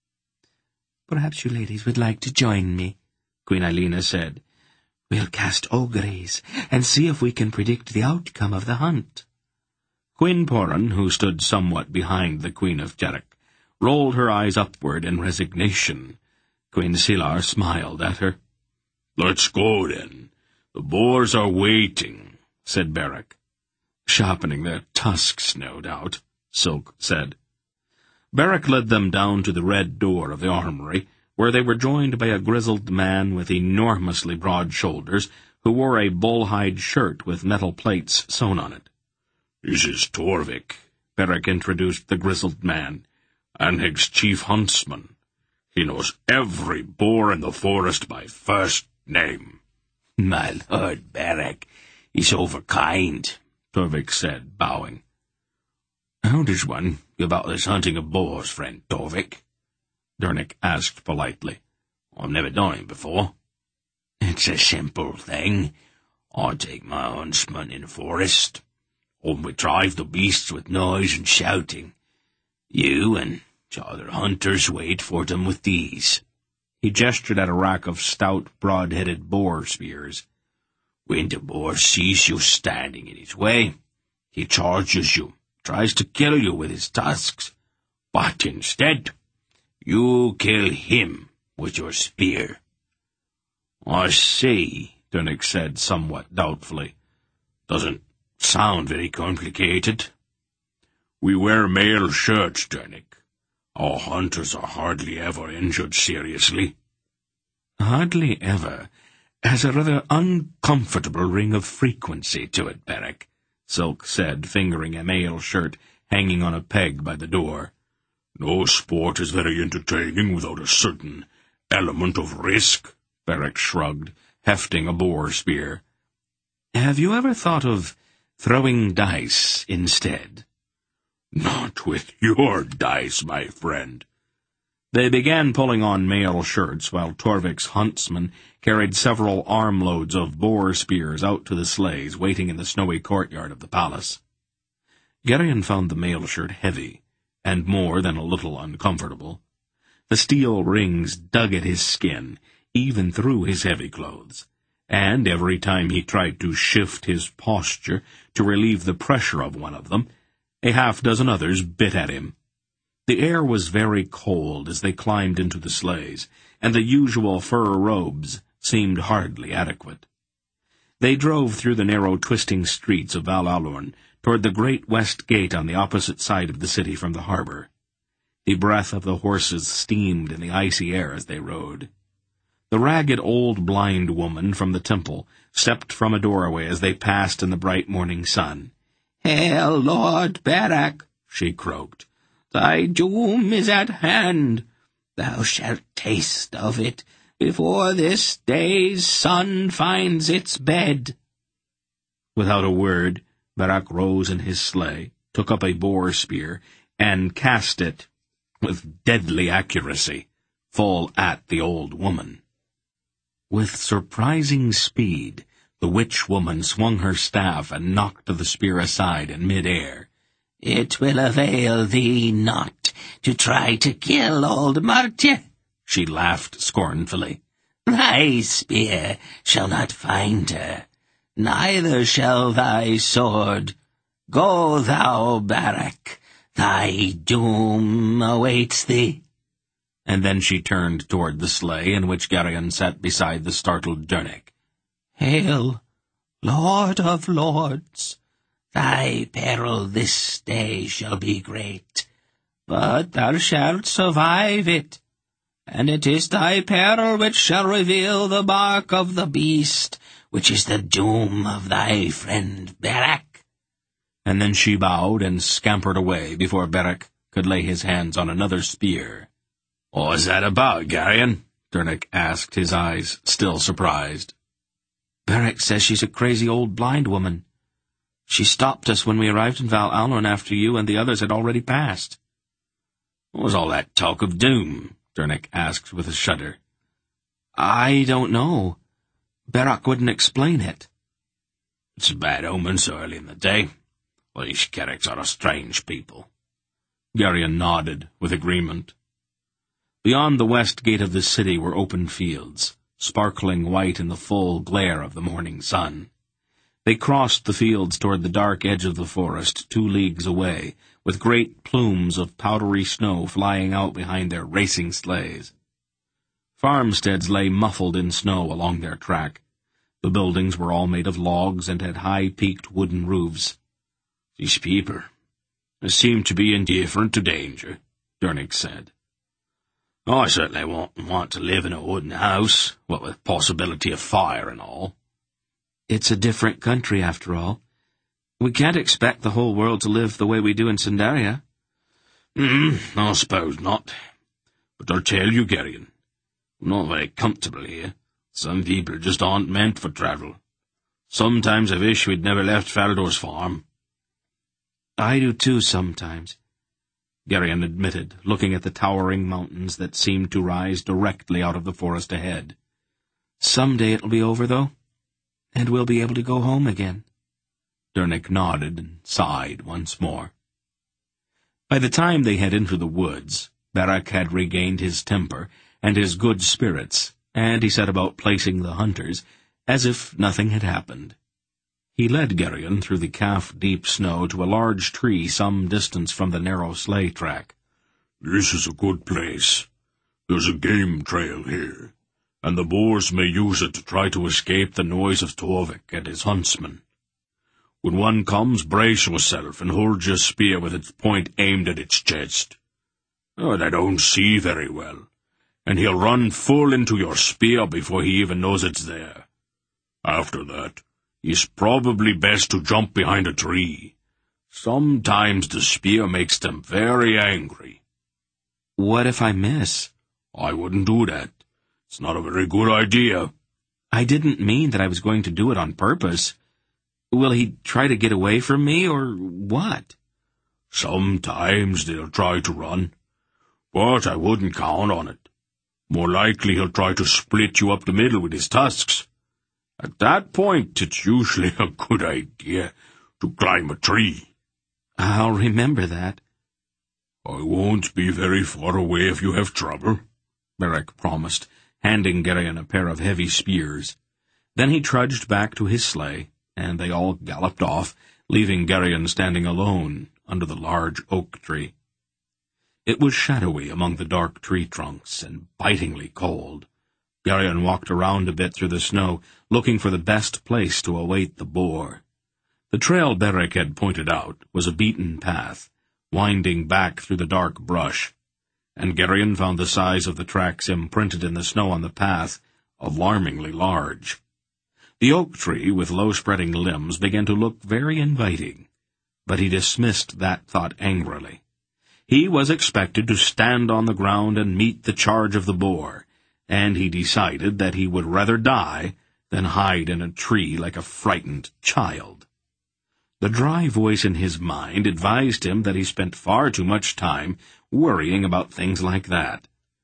"Perhaps you ladies would like to join me," Queen Elena said. "We'll cast auguries and see if we can predict the outcome of the hunt." Queen Porin, who stood somewhat behind the Queen of Derek, rolled her eyes upward in resignation. Queen Silar smiled at her. "Let's go, then. The boars are waiting," said Berwick. "Sharpening their tusks, no doubt," Silk said. Berwick led them down to the red door of the armory, where they were joined by a grizzled man with enormously broad shoulders, who wore a bull-hide shirt with metal plates sewn on it. "This is Torvik," Berwick introduced the grizzled man, "Anheg's chief huntsman. He knows every boar in the forest by first name." "My lord Berwick is overkind," Torvik said, bowing. "How does one go about this hunting of boars, friend Torvik?" Dernick asked politely. "I've never done it before." "It's a simple thing. I take my huntsman in the forest, and we drive the beasts with noise and shouting. You and the other hunters wait for them with these." He gestured at a rack of stout, broad-headed boar spears. "When the boar sees you standing in his way, he charges you, tries to kill you with his tusks, but instead, you kill him with your spear." "I see," Dernick said somewhat doubtfully. "Doesn't sound very complicated." "We wear mail shirts, Dernick. Our hunters are hardly ever injured seriously." "Hardly ever has a rather uncomfortable ring of frequency to it, Berwick," Silk said, fingering a mail shirt hanging on a peg by the door. "No sport is very entertaining without a certain element of risk," Berwick shrugged, hefting a boar spear. "Have you ever thought of throwing dice instead?" "Not with your dice, my friend." They began pulling on mail shirts while Torvik's huntsman carried several armloads of boar spears out to the sleighs waiting in the snowy courtyard of the palace. Geryon found the mail shirt heavy, and more than a little uncomfortable. The steel rings dug at his skin, even through his heavy clothes, and every time he tried to shift his posture to relieve the pressure of one of them, a half-dozen others bit at him. The air was very cold as they climbed into the sleighs, and the usual fur robes seemed hardly adequate. They drove through the narrow, twisting streets of Val Alorn toward the great west gate on the opposite side of the city from the harbor. The breath of the horses steamed in the icy air as they rode. The ragged old blind woman from the temple stepped from a doorway as they passed in the bright morning sun. "Hail, Lord Berwick," she croaked. "Thy doom is at hand. Thou shalt taste of it before this day's sun finds its bed." Without a word, Berwick rose in his sleigh, took up a boar spear, and cast it, with deadly accuracy, full at the old woman. With surprising speed, the witch woman swung her staff and knocked the spear aside in mid-air. "It will avail thee not to try to kill old Martje," she laughed scornfully. "Thy spear shall not find her, neither shall thy sword. Go thou, Berwick, thy doom awaits thee." And then she turned toward the sleigh in which Geryon sat beside the startled Dernick. "Hail, Lord of Lords! Thy peril this day shall be great, but thou shalt survive it, and it is thy peril which shall reveal the mark of the beast, which is the doom of thy friend Beric." And then she bowed and scampered away before Beric could lay his hands on another spear. "What's that about, Geryon?" Dernick asked, his eyes still surprised. "Beric says she's a crazy old blind woman. She stopped us when we arrived in Val Alnorn after you and the others had already passed." "What was all that talk of doom?" Dernick asked with a shudder. "I don't know. Beric wouldn't explain it." "It's a bad omen so early in the day. Well, these Kerriks are a strange people." Geryon nodded with agreement. Beyond the west gate of the city were open fields, sparkling white in the full glare of the morning sun. They crossed the fields toward the dark edge of the forest, two leagues away, with great plumes of powdery snow flying out behind their racing sleighs. Farmsteads lay muffled in snow along their track. The buildings were all made of logs and had high-peaked wooden roofs. "These people seem to be indifferent to danger," Dernick said. "I certainly won't want to live in a wooden house, what with possibility of fire and all." "It's a different country, after all. We can't expect the whole world to live the way we do in Cindaria." Mm, I suppose not. But I'll tell you, Geryon, we're not very comfortable here. Some people just aren't meant for travel. Sometimes I wish we'd never left Faldor's farm." "I do too, sometimes," Geryon admitted, looking at the towering mountains that seemed to rise directly out of the forest ahead. "Someday it'll be over, though, and we'll be able to go home again." Dernick nodded and sighed once more. By the time they had entered the woods, Beric had regained his temper and his good spirits, and he set about placing the hunters, as if nothing had happened. He led Geryon through the calf-deep snow to a large tree some distance from the narrow sleigh track. "This is a good place. There's a game trail here, and the boars may use it to try to escape the noise of Torvik and his huntsmen. When one comes, brace yourself and hold your spear with its point aimed at its chest. Oh, they don't see very well, and he'll run full into your spear before he even knows it's there. After that, it's probably best to jump behind a tree. Sometimes the spear makes them very angry." "What if I miss?" "I wouldn't do that. It's not a very good idea." "I didn't mean that I was going to do it on purpose. Will he try to get away from me, or what?" "Sometimes they'll try to run, but I wouldn't count on it. More likely he'll try to split you up the middle with his tusks. At that point, it's usually a good idea to climb a tree." "I'll remember that." "I won't be very far away if you have trouble," Beric promised, handing Geryon a pair of heavy spears. Then he trudged back to his sleigh, and they all galloped off, leaving Geryon standing alone under the large oak tree. It was shadowy among the dark tree trunks and bitingly cold. Geryon walked around a bit through the snow, looking for the best place to await the boar. The trail Beric had pointed out was a beaten path, winding back through the dark brush, and Geryon found the size of the tracks imprinted in the snow on the path alarmingly large. The oak tree, with low-spreading limbs, began to look very inviting, but he dismissed that thought angrily. He was expected to stand on the ground and meet the charge of the boar, and he decided that he would rather die than hide in a tree like a frightened child. The dry voice in his mind advised him that he spent far too much time worrying about things like that.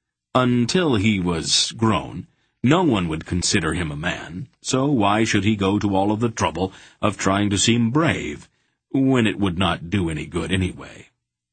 Until he was grown, no one would consider him a man, so why should he go to all of the trouble of trying to seem brave, when it would not do any good anyway?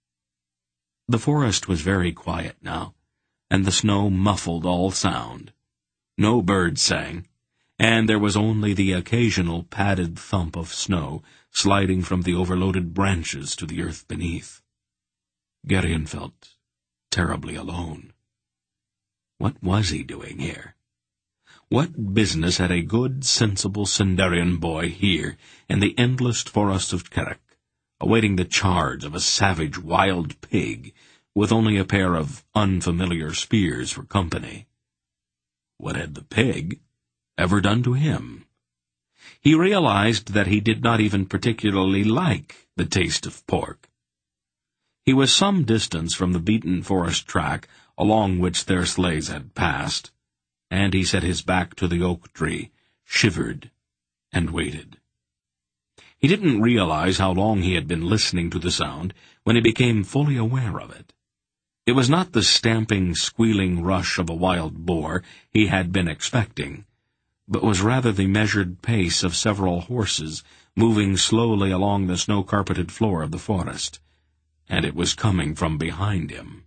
The forest was very quiet now, and the snow muffled all sound. No birds sang, and there was only the occasional padded thump of snow sliding from the overloaded branches to the earth beneath. Geryon felt terribly alone. What was he doing here? What business had a good, sensible Sendarian boy here in the endless forest of Kerek, awaiting the charge of a savage wild pig with only a pair of unfamiliar spears for company? What had the pig ever done to him? He realized that he did not even particularly like the taste of pork. He was some distance from the beaten forest track along which their sleighs had passed, and he set his back to the oak tree, shivered, and waited. He didn't realize how long he had been listening to the sound when he became fully aware of it. It was not the stamping, squealing rush of a wild boar he had been expecting, but was rather the measured pace of several horses moving slowly along the snow-carpeted floor of the forest, and it was coming from behind him.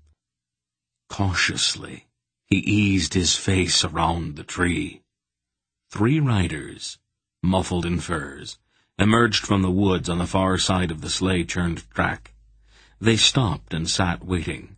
Cautiously, he eased his face around the tree. Three riders, muffled in furs, emerged from the woods on the far side of the sleigh-churned track. They stopped and sat waiting.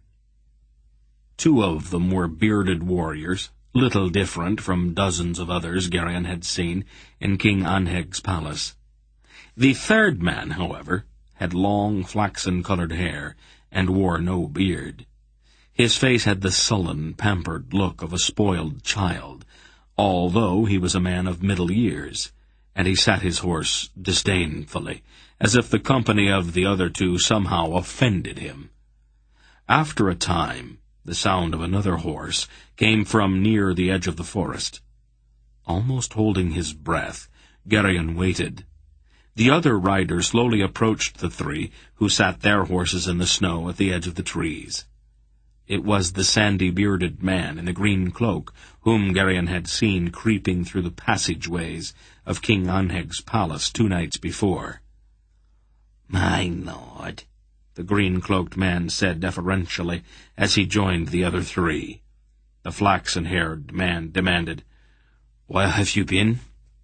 Two of them were bearded warriors, little different from dozens of others Geryon had seen in King Anheg's palace. The third man, however, had long, flaxen-colored hair and wore no beard. His face had the sullen, pampered look of a spoiled child, although he was a man of middle years, and he sat his horse disdainfully, as if the company of the other two somehow offended him. After a time, the sound of another horse came from near the edge of the forest. Almost holding his breath, Geryon waited. The other rider slowly approached the three, who sat their horses in the snow at the edge of the trees. It was the sandy-bearded man in the green cloak, whom Geryon had seen creeping through the passageways of King Anheg's palace two nights before. "My lord," the green-cloaked man said deferentially as he joined the other three. The flaxen-haired man demanded, "Where have you been?"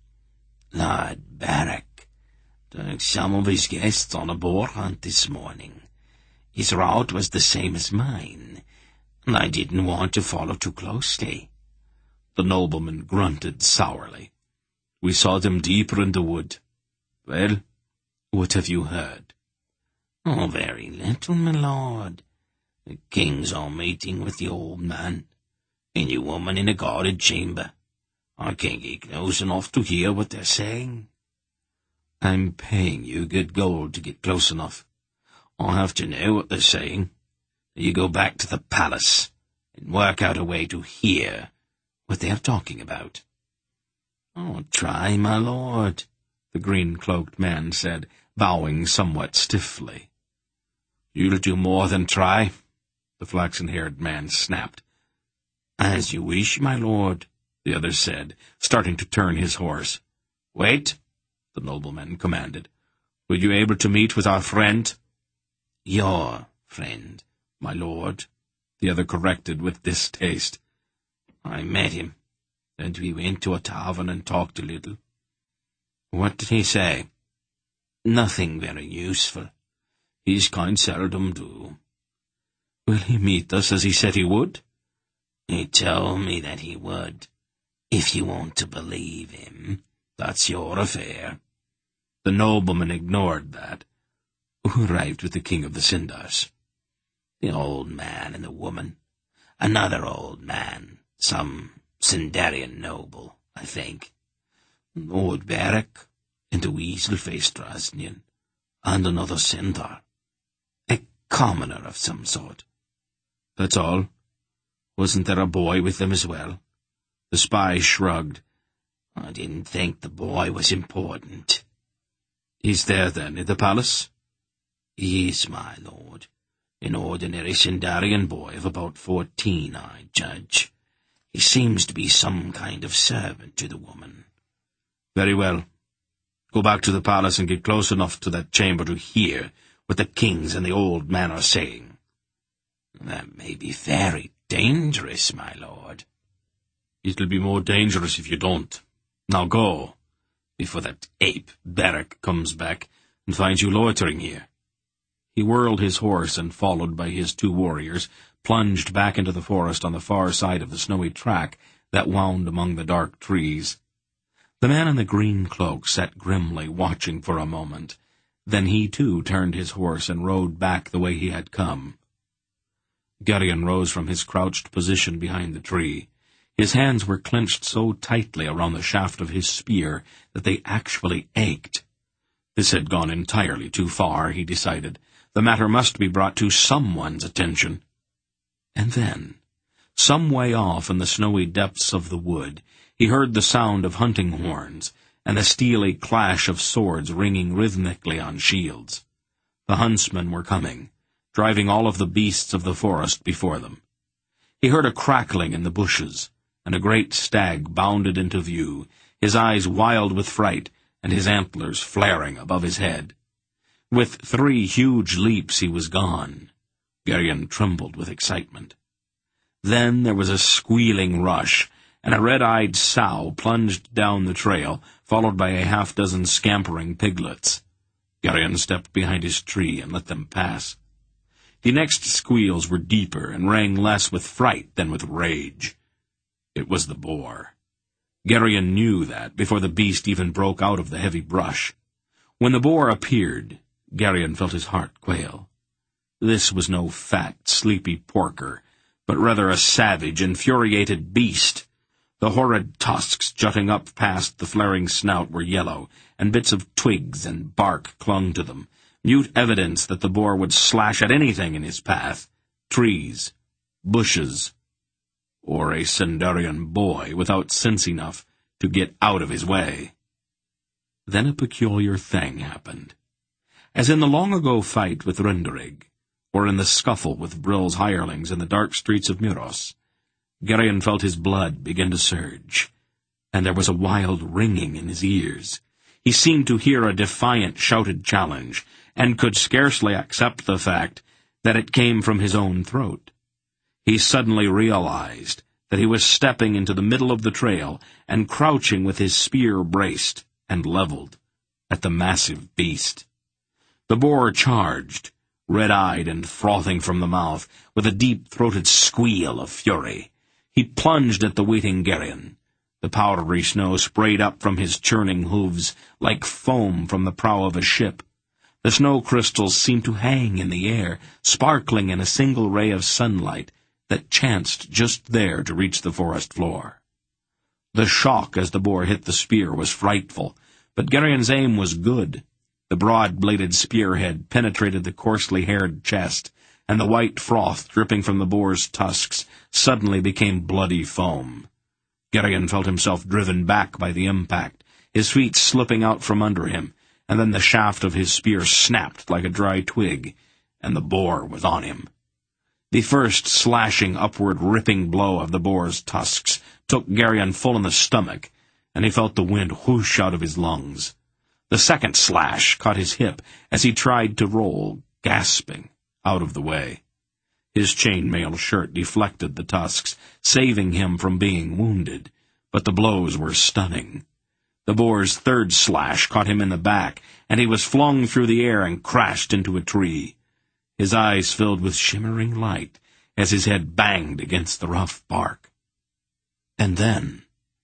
"Lord Beric took some of his guests on a boar hunt this morning. His route was the same as mine, and I didn't want to follow too closely." The nobleman grunted sourly. "We saw them deeper in the wood. Well, what have you heard?" "Oh, very little, my lord. The kings are meeting with the old man, a new woman in a guarded chamber. I can't get close enough to hear what they're saying." "I'm paying you good gold to get close enough. I have to know what they're saying. You go back to the palace and work out a way to hear what they're talking about." "I'll try, my lord," the green-cloaked man said, bowing somewhat stiffly. "You'll do more than try," the flaxen-haired man snapped. "As you wish, my lord," the other said, starting to turn his horse. "Wait," the nobleman commanded. "Were you able to meet with our friend?" "Your friend, my lord," the other corrected with distaste. "I met him, and we went to a tavern and talked a little." "What did he say?" "Nothing very useful. His kind seldom do." "Will he meet us as he said he would?" "He told me that he would. If you want to believe him, that's your affair." The nobleman ignored that. "Who arrived with the king of the Sindars?" "The old man and the woman. Another old man, some Sindarian noble, I think. Lord Beric, and a weasel-faced Drasnian, and another Sindar. A commoner of some sort." "That's all? Wasn't there a boy with them as well?" The spy shrugged. "I didn't think the boy was important." "He's there, then, in the palace?" "Yes, my lord. An ordinary Sindarian boy of about fourteen, I judge. He seems to be some kind of servant to the woman." "Very well. Go back to the palace and get close enough to that chamber to hear what the kings and the old man are saying." "That may be very dangerous, my lord." "It'll be more dangerous if you don't. Now go, before that ape Beric comes back and finds you loitering here." He whirled his horse and, followed by his two warriors, plunged back into the forest on the far side of the snowy track that wound among the dark trees. The man in the green cloak sat grimly watching for a moment. Then he, too, turned his horse and rode back the way he had come. Gerion rose from his crouched position behind the tree. His hands were clenched so tightly around the shaft of his spear that they actually ached. This had gone entirely too far, he decided. The matter must be brought to someone's attention. And then, some way off in the snowy depths of the wood, he heard the sound of hunting horns and the steely clash of swords ringing rhythmically on shields. The huntsmen were coming, driving all of the beasts of the forest before them. He heard a crackling in the bushes, and a great stag bounded into view, his eyes wild with fright and his antlers flaring above his head. With three huge leaps he was gone. Gerion trembled with excitement. Then there was a squealing rush, and a red-eyed sow plunged down the trail, followed by a half-dozen scampering piglets. Gerion stepped behind his tree and let them pass. The next squeals were deeper and rang less with fright than with rage. It was the boar. Gerion knew that before the beast even broke out of the heavy brush. When the boar appeared, Gerion felt his heart quail. This was no fat, sleepy porker, but rather a savage, infuriated beast. The horrid tusks jutting up past the flaring snout were yellow, and bits of twigs and bark clung to them, mute evidence that the boar would slash at anything in his path, trees, bushes, or a Sendarian boy without sense enough to get out of his way. Then a peculiar thing happened. As in the long-ago fight with Runderig, or in the scuffle with Brill's hirelings in the dark streets of Muros, Gerion felt his blood begin to surge, and there was a wild ringing in his ears. He seemed to hear a defiant shouted challenge, and could scarcely accept the fact that it came from his own throat. He suddenly realized that he was stepping into the middle of the trail and crouching with his spear braced and leveled at the massive beast. The boar charged, red-eyed and frothing from the mouth, with a deep-throated squeal of fury. He plunged at the waiting Gerion. The powdery snow sprayed up from his churning hooves like foam from the prow of a ship. The snow crystals seemed to hang in the air, sparkling in a single ray of sunlight that chanced just there to reach the forest floor. The shock as the boar hit the spear was frightful, but Gerion's aim was good. The broad-bladed spearhead penetrated the coarsely haired chest, and the white froth dripping from the boar's tusks suddenly became bloody foam. Gerion felt himself driven back by the impact, his feet slipping out from under him, and then the shaft of his spear snapped like a dry twig, and the boar was on him. The first slashing, upward, ripping blow of the boar's tusks took Gerion full in the stomach, and he felt the wind whoosh out of his lungs. The second slash caught his hip as he tried to roll, gasping, out of the way. His chain-mail shirt deflected the tusks, saving him from being wounded, but the blows were stunning. The boar's third slash caught him in the back, and he was flung through the air and crashed into a tree. His eyes filled with shimmering light as his head banged against the rough bark. And then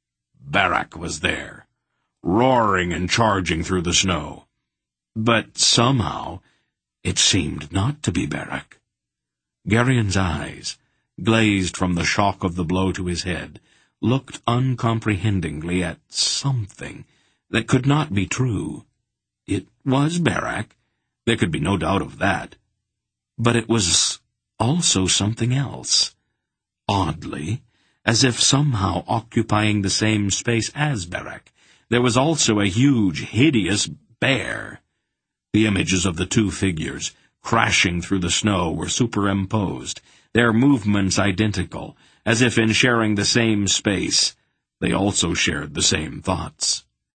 Barak was there, roaring and charging through the snow. But somehow it seemed not to be Barak. Gerion's eyes, glazed from the shock of the blow to his head, looked uncomprehendingly at something that could not be true. It was Barak. There could be no doubt of that. But it was also something else. Oddly, as if somehow occupying the same space as Barak, there was also a huge, hideous bear. The images of the two figures, crashing through the snow, were superimposed, their movements identical, as if in sharing the same space, they also shared the same thoughts.